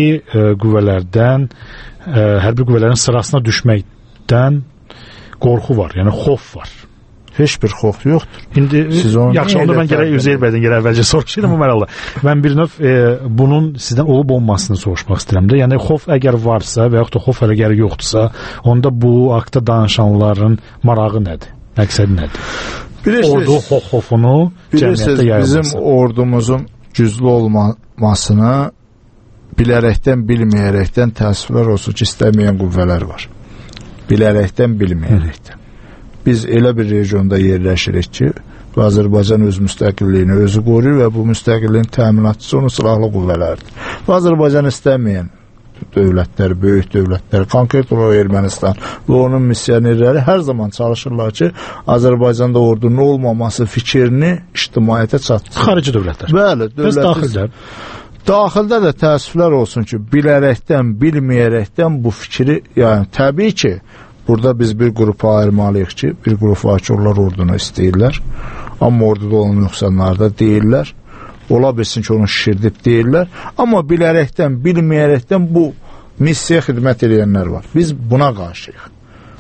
qüvvələrin sırasına düşməkdən qorxu var, yəni xof var. Heç bir xof yoxdur. İndi yaxşı, onda mən gərək Üzeyir bəydən gərək əvvəlcə soruşayım bu mərhələdə. Mən bir növ bunun sizdən olub-olmasını soruşmaq istəyirəm də. Yəni xof əgər varsa və yaxud da xof əgər yoxdursa, onda bu haqda danışanların marağı nədir? Məqsədi nədir? Ordu xofunu cəmiyyətdə yayılması. Bizim ordumuzun güclü olmasını bilərəkdən, bilməyərəkdən təəssüflər olsun ki, istəməyən qüvvələr var. Bilərəkdən, bilməyərəkdən. Biz elə bir regionda yerləşirik ki, Azərbaycan öz müstəqilliyini özü qoruyur və bu müstəqilliyin təminatçısı onun silahlı qüvvələrdir. Azərbaycan istəməyən dövlətlər, böyük dövlətlər, konkret olaraq Ermənistan və onun missionerləri hər zaman çalışırlar ki, Azərbaycanda ordunun olmaması fikrini ictimaiyyətə çatdırsın. Xarici dövlətlər. Bəli, dövlətlər. Daxildə də təəssüflər olsun ki, bilərəkdən, bilməyərəkdən bu fikri, yəni təbii ki, burada biz bir qrupa ayırmalıyıq ki, bir qrup vəkillər ordunu istəyirlər, amma orduda olan nöqsanlar da deyirlər, ola bilsin ki, onu şişirdib deyirlər, amma bilərəkdən, bilməyərəkdən bu missiyaya xidmət edənlər var. Biz buna qarşıyıq.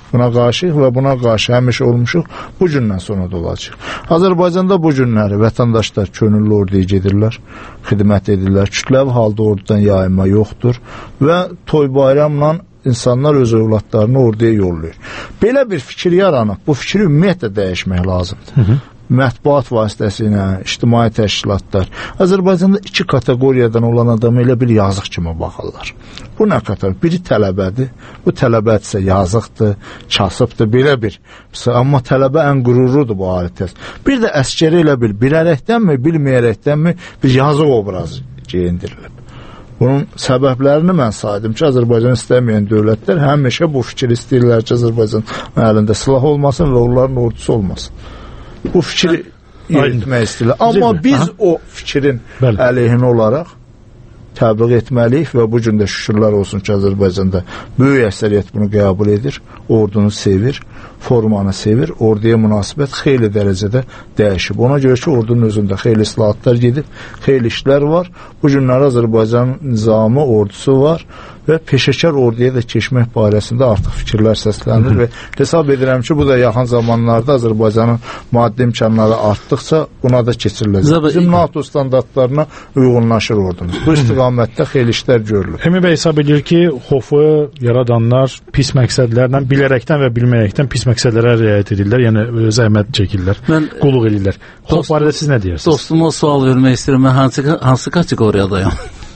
Buna qarşıyıq və buna qarşı həmişə olmuşuq, bu gündən sonra da olacaq. Azərbaycanda bu günləri vətəndaşlar könüllü orduya gedirlər, xidmət edirlər, kütləvi halda ordudan yayınma yoxdur və toy bayramla insanlar öz övladlarını orduya yollayır. Belə bir fikir yaranıb, bu fikri ümumiyyətlə dəyişmək lazımdır. Mətbuat vasitəsilə, ictimai təşkilatlar Azərbaycanda 2 kateqoriyadan olan adamı elə bir yazıq kimi baxırlar. Bu nə qədər? Biri tələbədir, bu tələbədirsə yazıqdır, kasıbdır, belə bir. Amma tələbə ən qürurludur bu aletə. Bir də əskəri elə bil, bilərəkdənmi, bilməyərəkdənmi bir yazıq obrazı geyindirilib. Bunun səbəblərini mən saydım ki, Azərbaycan istəməyən dövlətlər həmişə bu fikir istəyirlər ki, Azərbaycan əlində silah olmasın və onların ordusu olmasın. Bu fikri yürütmək istəyirlər. Amma biz o fikrin əleyhinə olaraq təbliğ etməliyik və bu gün də şükürlər olsun ki, Azərbaycanda böyük əksəriyyət bunu qəbul edir, ordunu sevir, formanı sevir, orduya münasibət xeyli dərəcədə dəyişib. Ona görə ki, ordunun özündə xeyli islahatlar gedib, xeyli işlər var. Bu günlər Azərbaycan nizamı, ordusu var və peşəkar orduya da keçmək barəsində artıq fikirlər səslənir və hesab edirəm ki, bu da yaxın zamanlarda Azərbaycanın maddi imkanları artdıqca buna da keçiriləcək. Bizim NATO standartlarına uyğunlaşır ordumuz. Bu istiqamətdə xeyli işlər görülür. Emin bəy hesab edir ki, xofu yaradanlar pis məqsədlərlə, bilərəkdən və bilməyəkdən pis məqsədlərə riayət edirlər, yəni zəhmət çəkirlər, qulluq edirlər. Xof barədə siz nə deyirsiniz? Dostuma sual vermək istəyirəm, mən hansı kateqoriyadayım?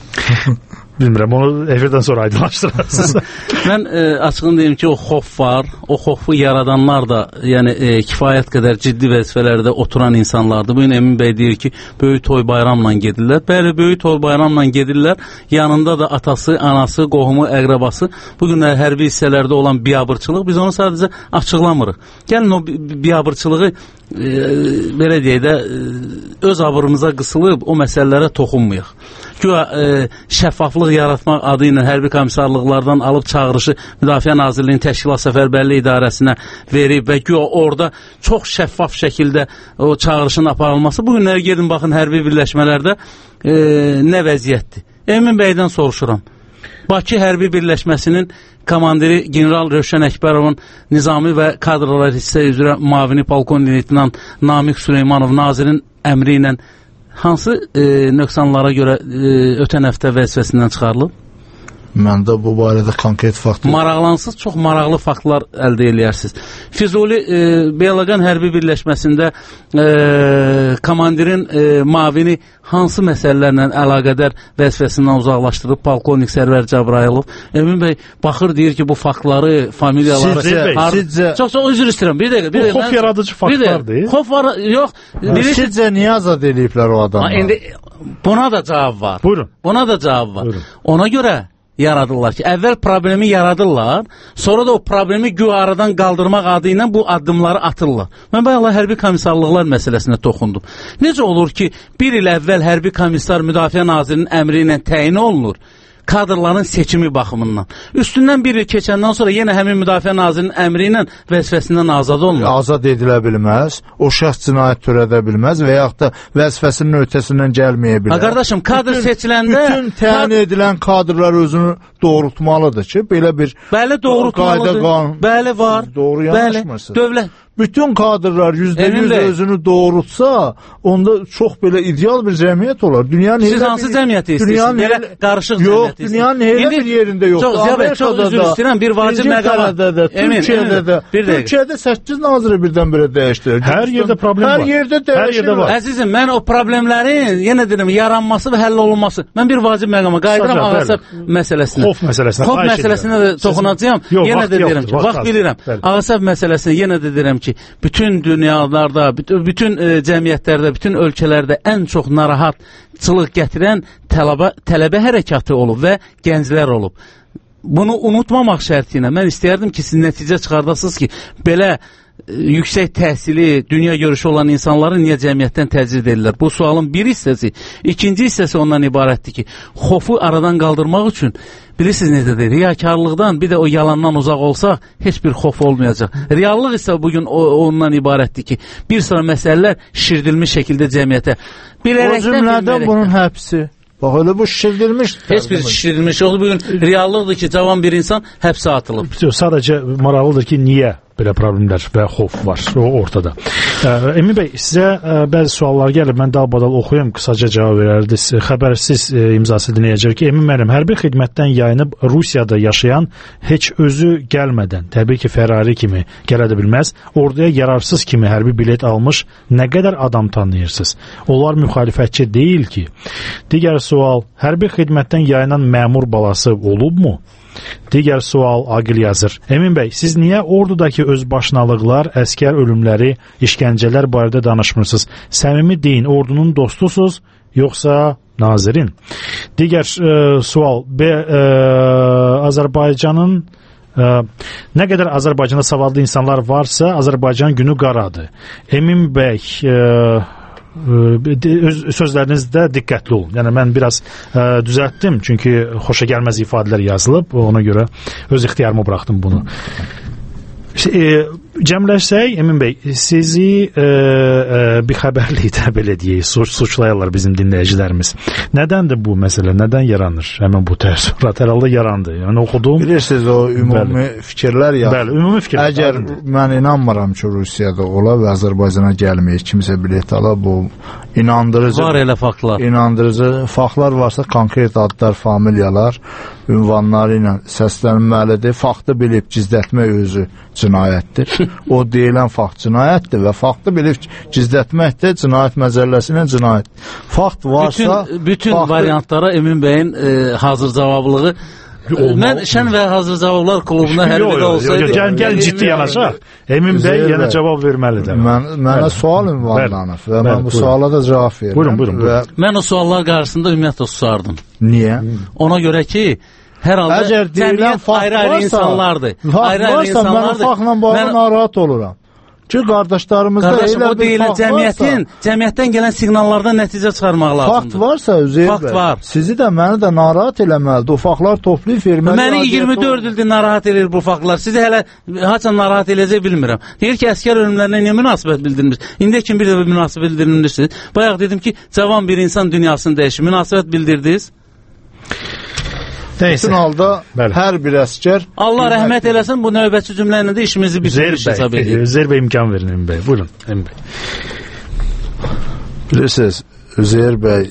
Bilmirəm, onu efirdən sonra aydınlaşdırarsınız. Mən açığını deyim ki, o xof var, o xofu yaradanlar da yəni kifayət qədər ciddi vəzifələrdə oturan insanlardır. Bugün Emin bəy deyir ki, böyük toy bayramla gedirlər. Bəli, böyük toy bayramla gedirlər. Yanında da atası, anası, qohumu, əqrəbası. Bugün hərbi hissələrdə olan biabırçılıq, biz onu sadəcə açıqlamırıq. Gəlin o biabırçılığı belə deyək də öz abırımıza qısılıb o məsələlərə toxunmayıq. Güya şəffaflıq yaratmaq adı ilə hərbi komissarlıqlardan alıb çağırışı Müdafiə Nazirliyinin Təşkilat Səfərbərliyi İdarəsinə verib və güya orada çox şəffaf şəkildə o çağırışın aparılması. Bugünləri gedin baxın hərbi birləşmələrdə nə vəziyyətdir. Emin bəydən soruşuram. Bakı hərbi birləşməsinin komandiri General Rövşən Əkbərovun Nizami və Kadrlar hissə üzrə mavini polkovnik leytenant Namiq Süleymanov nazirin əmri ilə hansı nöqsanlara görə ötən həftə vəzifəsindən çıxarılıb? Məndə bu barədə konkret faktlar... Maraqlansız, çox maraqlı faktlar əldə eləyərsiniz. Füzuli Beyləqan hərbi birləşməsində komandirin mavini hansı məsələlərlə əlaqədar vəzifəsindən uzaqlaşdırıb polkovnik Sərvər Cəbrayılov? Emin bəy baxır, deyir ki, bu faktları, familiyaları... Sizcə... Çox üzr istəyirəm, bir dəqiqə. Bu xof yaradıcı faktlar deyil. Xof var, yox. Sizcə niyə azad ediblər o adamlar? Buna da cavab var. Buyurun. Buna da cavab var. Ona görə yaradırlar ki, əvvəl problemi yaradırlar, sonra da o problemi güyaradan qaldırmaq adı ilə bu addımları atırlar. Mən bayaqlar hərbi komissarlıqlar məsələsinə toxundum. Necə olur ki, bir il əvvəl hərbi komissar Müdafiə Nazirinin əmri ilə təyin olunur, kadrların seçimi baxımından. Üstündən bir il keçəndən sonra yenə həmin Müdafiə Nazirinin əmri ilə vəzifəsindən azad olunur. Azad edilə bilməz, o şəxs cinayət törədə bilməz və yaxud da vəzifəsinin ötəsindən gəlməyə bilər. Qardaşım, kadr seçiləndə... Bütün təyin edilən kadrlar özünü doğrultmalıdır ki, belə bir... Bəli, doğrultmalıdır. Bəli, var. Doğru yanlışmırsın. Dövlət... Bütün kadrlar %100 özünü doğrultsa, onda çox belə ideal bir cəmiyyət olar. Siz hansı cəmiyyəti istəyirsiniz? Belə qarışıq cəmiyyəti istəyirsiniz? Yox, dünyanın elə bir yerində yoxdur. Çox üzr istəyirəm, bir vacib məqama. Türkiyədə də. Türkiyədə 8 naziri birdən-birə dəyişdirir. Hər yerdə problem var. Hər yerdə dəyişir. Əzizim, mən o problemlərin, yenə deyirəm, yaranması və həll olunması. Mən bir vacib məqama qayıdıram Ağasəb məsələsinə. Xof məsələsinə. Xof məsələsinə də toxunacağam. Yenə də deyirəm ki, vaxt bilirəm. Ağasəb məsələsinə yenə də deyirəm ki, bütün dünyalarda, bütün cəmiyyətlərdə, bütün ölkələrdə ən çox narahatçılıq gətirən tələbə hərəkatı olub və gənclər olub. Bunu unutmamaq şərti ilə mən istəyərdim ki, siz nəticə çıxardasınız ki, belə yüksək təhsili, dünya görüşü olan insanları niyə cəmiyyətdən təcrid edirlər? Bu sualın bir hissəsi, ikinci hissəsi ondan ibarətdir ki, xofu aradan qaldırmaq üçün, bilirsiniz necədir, riyakarlıqdan, bir də o yalandan uzaq olsaq, heç bir xof olmayacaq. Reallıq isə bugün ondan ibarətdir ki, bir sıra məsələlər şirdilmiş şəkildə cəmiyyətə. O cümlədə bunun həbsi, Bax elə bu şişirdilmiş. Heç bir şişirdilmiş yoxdur. Bu gün reallıqdır ki, cavan bir insan həbsə atılıb. Sadəcə maraqlıdır ki, niyə belə problemlər və xof var ortada. Emin bəy, sizə bəzi suallar gəlir. Mən dalbadal oxuyum, qısaca cavab verərdiniz. Xəbərsiz imzası dinləyəcək ki, Emin müəllim, hərbi xidmətdən yayınıb Rusiyada yaşayan heç özü gəlmədən, təbii ki, Ferrari kimi gələ də bilməz, orduya yararsız kimi hərbi bilet almış nə qədər adam tanıyırsınız? Onlar müxalifətçi deyil ki. Digər sual, hərbi xidmətdən yayınan məmur balası olubmu? Digər sual Aqil yazır. Emin bəy, siz niyə ordudakı özbaşınalıqlar, əskər ölümləri, işgəncələr barədə danışmırsınız? Səmimi deyin, ordunun dostusuz, yoxsa nazirin? Digər sual Azərbaycanın nə qədər Azərbaycanda savadlı insanlar varsa, Azərbaycan günü qaradır. Emin bəy, öz sözlərinizdə diqqətli olun. Yəni mən biraz düzəltdim, çünki xoşa gəlməz ifadələr yazılıb, ona görə öz ixtiyarıma buraxdım bunu. Cəmləşsək, Emin bəy, sizi bixəbərlikdə belə deyək, suçlayarlar bizim dinləyicilərimiz. Nədəndir bu məsələ, nədən yaranır? Həmin bu təəssürat hər halda yarandı. Yəni oxudum. Bilirsiniz, o ümumi fikirlər yazır. Bəli, ümumi fikirlər. Əgər mən inanmıram ki, Rusiyada ola və Azərbaycana gəlməyək, kimsə bilet ala, bu inandırıcı. Var elə faktlar. İnandırıcı faktlar varsa, konkret adlar, familiyalar, ünvanları ilə səslənməlidir. Faktı bilib gizlətmək özü cinayətdir. O deyilən fakt cinayətdir və faktı bilib gizlətmək də cinayət məcəlləsinə cinayət. Fakt varsa... Bütün variantlara Emin bəyin hazır cavablığı mən Şən və Hazır Cavablar klubuna hər biri olsaydı... Gəlin ciddi yanaşaq. Emin bəy yenə cavab verməlidir. Mənə sual ünvanlanıb və mən bu suala da cavab verirəm. Buyurun. Mən o suallar qarşısında ümumiyyətlə susardım. Niyə? Ona görə ki, hər halda cəmiyyət ayrı-ayrı insanlardır. Ayrı-ayrı insanlardır. Mən faktla bağlı narahat oluram. Ki, qardaşlarımızda elə bir fakt varsa... Cəmiyyətdən gələn siqnallardan nəticə çıxarmaq lazımdır. Fakt varsa, Üzeyir bəy, sizi də, məni də narahat eləməlidir. O faktlar toplayıb verməli. Məni 24 ildir narahat edir bu faktlar. Sizi hələ haçan narahat eləyəcək bilmirəm. Deyir ki, əskər ölümlərinə niyə münasibət bildirmirsiniz? İndi kim bir də münasibət bildirmirsiniz? Bayaq dedim ki, cavan bir insan dünyasını dəyişir. Münasibət bildirdiniz? Bütün halda hər bir əskər... Allah rəhmət eləsin, bu növbətçi cümləylə də işimizi bitirmiş hesab edir. Üzeyir bəy imkan verin, Emin bəy. Buyurun, Emin bəy. Bilirsiniz, Üzeyir bəy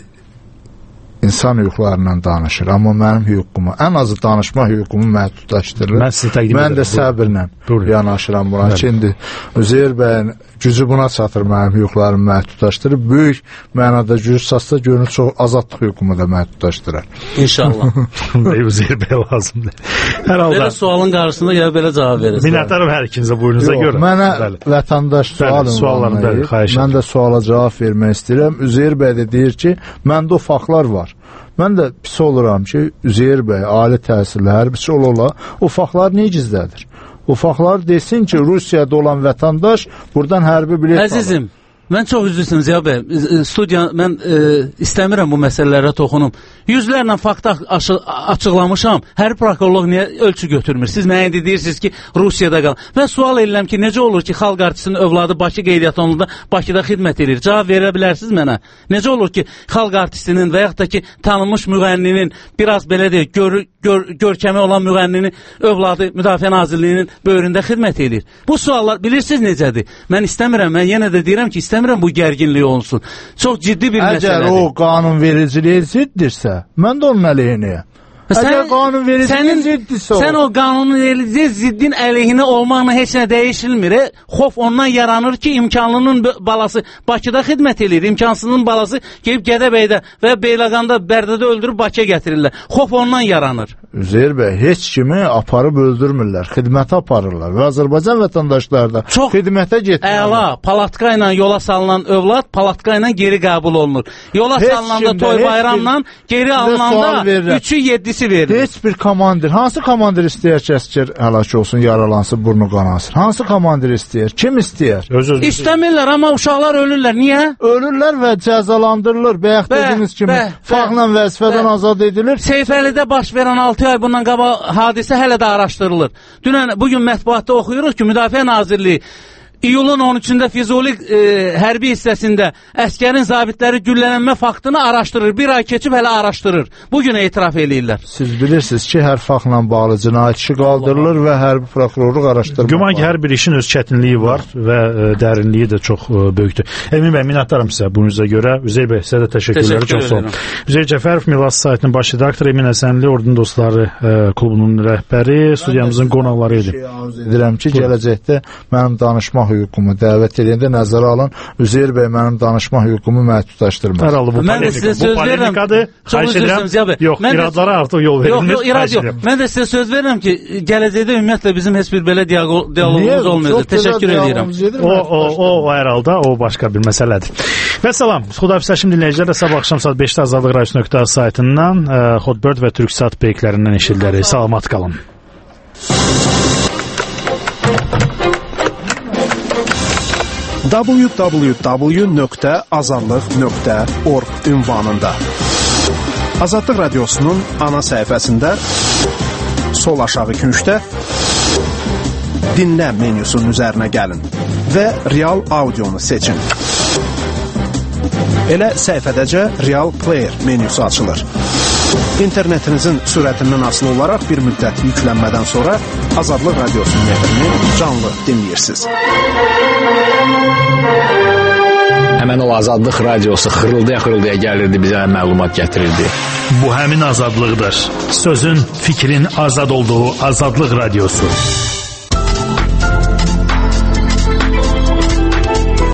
insan hüquqlarından danışır, amma mənim hüququmu, ən azı danışma hüququmu məhdudlaşdırır. Mən də səbirlə yanaşıram buna. Şimdi Üzeyir bəyin gücü buna çatır, mənim hüquqlarımı məhdudlaşdırır. Böyük mənada gücü çatsa görünür, çox azadlıq hüququmu da məhdudlaşdırır. İnşallah. Üzeyir bəy lazımdır. Hər halda. Belə sualın qarşısında gəlib belə cavab verirsin. Minnətdarım hər ikinizə buyurunuza görə. Mənə vətəndaş sualını mən də suala cavab vermək istəyirəm. Üzeyir bəy də deyir ki, məndə o faktlar var. Mən də pis oluram ki, Üzeyir bəy, ali təhsilli, hərbiçi ola, o faktlar niyə gizlədir? O faktlar desin ki, Rusiyada olan vətəndaş buradan hərbi bilet alır. Əzizim, mən çox üzrlüsünüz ya bəy. Studiya, mən istəmirəm bu məsələlərə toxunum. Yüzlərlə fakt açıqlamışam. Hər prokurorluq niyə ölçü götürmür? Siz mənə deyirsiniz ki, Rusiyada qal. Mən sual edirəm ki, necə olur ki, xalq artistinin övladı Bakı qeydiyyatında Bakıda xidmət edir? Cavab verə bilərsiniz mənə? Necə olur ki, xalq artistinin və yaxud da ki, tanınmış müğənninin, biraz belə deyək, görkəmi olan müğənninin övladı Müdafiə Nazirliyinin böyründə xidmət edir? Bu suallar bilirsiniz necədir? Mən istəmirəm, mən yenə də deyirəm ki, istəmirəm bu gərginlik olsun. Çox ciddi bir məsələdir. Əgər o qanunvericiliyə ziddirsə, mən də onun əleyhinəyəm. Əgər qanunvericiliyə ziddirsə o. Sən o qanunvericiliyə ziddin əleyhinə olmaqla heç nə dəyişilmir. Xof ondan yaranır ki, imkanlının balası Bakıda xidmət edir. İmkansızın balası gelib Gədəbəydə və Beyləqanda, Bərdədə öldürüb Bakıya gətirirlər. Xof ondan yaranır. Üzeyir bəy, heç kimi aparıb öldürmürlər. Xidmətə aparırlar. Və Azərbaycan vətəndaşları da xidmətə getmirlər. Əla, palatka ilə yola salınan övlad palatka ilə geri qəbul olunur. Yola salınanda toy bayramla geri alınanda 3-ü 7-si verilir. Heç bir komandir. Hansı komandir istəyər ki, əskər həlak olsun, yaralansın, burnu qanansın? Hansı komandir istəyər? Kim istəyər? İstəmirlər, amma uşaqlar ölürlər. Niyə? Ölürlər və cəzalandırılır. Bəyək dediniz kimi fəxrlə vəzifədən azad edilir. Seyfəlidə baş verən 6 ay bundan qabaq hadisə hələ də araşdırılır. Bugün mətbuatda oxuyuruq ki, Müdafiə Nazirliyi iyulun 13-də Füzuli hərbi hissəsində əskərin zabitləri güllələnmə faktını araşdırır. Bir ay keçib hələ araşdırır. Bugün etiraf eləyirlər. Siz bilirsiniz ki, hər faktla bağlı cinayət işi qaldırılır və hərbi prokurorluq araşdırma. Güman ki, hər bir işin öz çətinliyi var və dərinliyi də çox böyükdür. Emin bəy, minnətdaram sizə bunuza görə. Üzeyir bəy, sizə də təşəkkürlər. Çox sağ olun. Üzeyir Cəfərov, Milas saytının baş redaktoru, Emin Həsənli, Ordunun Dostları klubunun rəhbəri, studiyamızın qonaqları idi. Arzu edirəm ki, gələcəkdə mənim danışmaq hüququmu dəvət edəndə nəzərə alın. Üzeyir bəy mənim danışmaq hüququmu məhdudlaşdırmaz. Hər halda bu polemikadır. Xahiş edirəm. Yox, iradlara artıq yol verilmir. Yox, irad yox. Mən də sizə söz verirəm ki, gələcəkdə ümumiyyətlə bizim heç bir belə dialoqumuz olmayacaq. Təşəkkür edirəm. O hər halda o başqa bir məsələdir. Və salam. Xudafizləşim dinləyicilər, sabah axşam saat 5-də azadlıqradiosu.az saytından Hotbird və Türksat peyklərindən eşidilir. Salamat qalın. www.azadlıq.org ünvanında Azadlıq Radiosu'nun ana səhifəsində sol aşağı küncdə dinlə menyusunun üzərinə gəlin və real audionu seçin. Elə səhifədəcə Real Player menyusu açılır. İnternetinizin sürətindən asılı olaraq bir müddət yüklənmədən sonra Azadlıq Radiosu'nun efrini canlı dinləyirsiniz. Həmən o Azadlıq Radiosu xırıldaya gəlirdi, bizə məlumat gətirirdi. Bu həmin azadlıqdır. Sözün, fikrin azad olduğu Azadlıq Radiosu.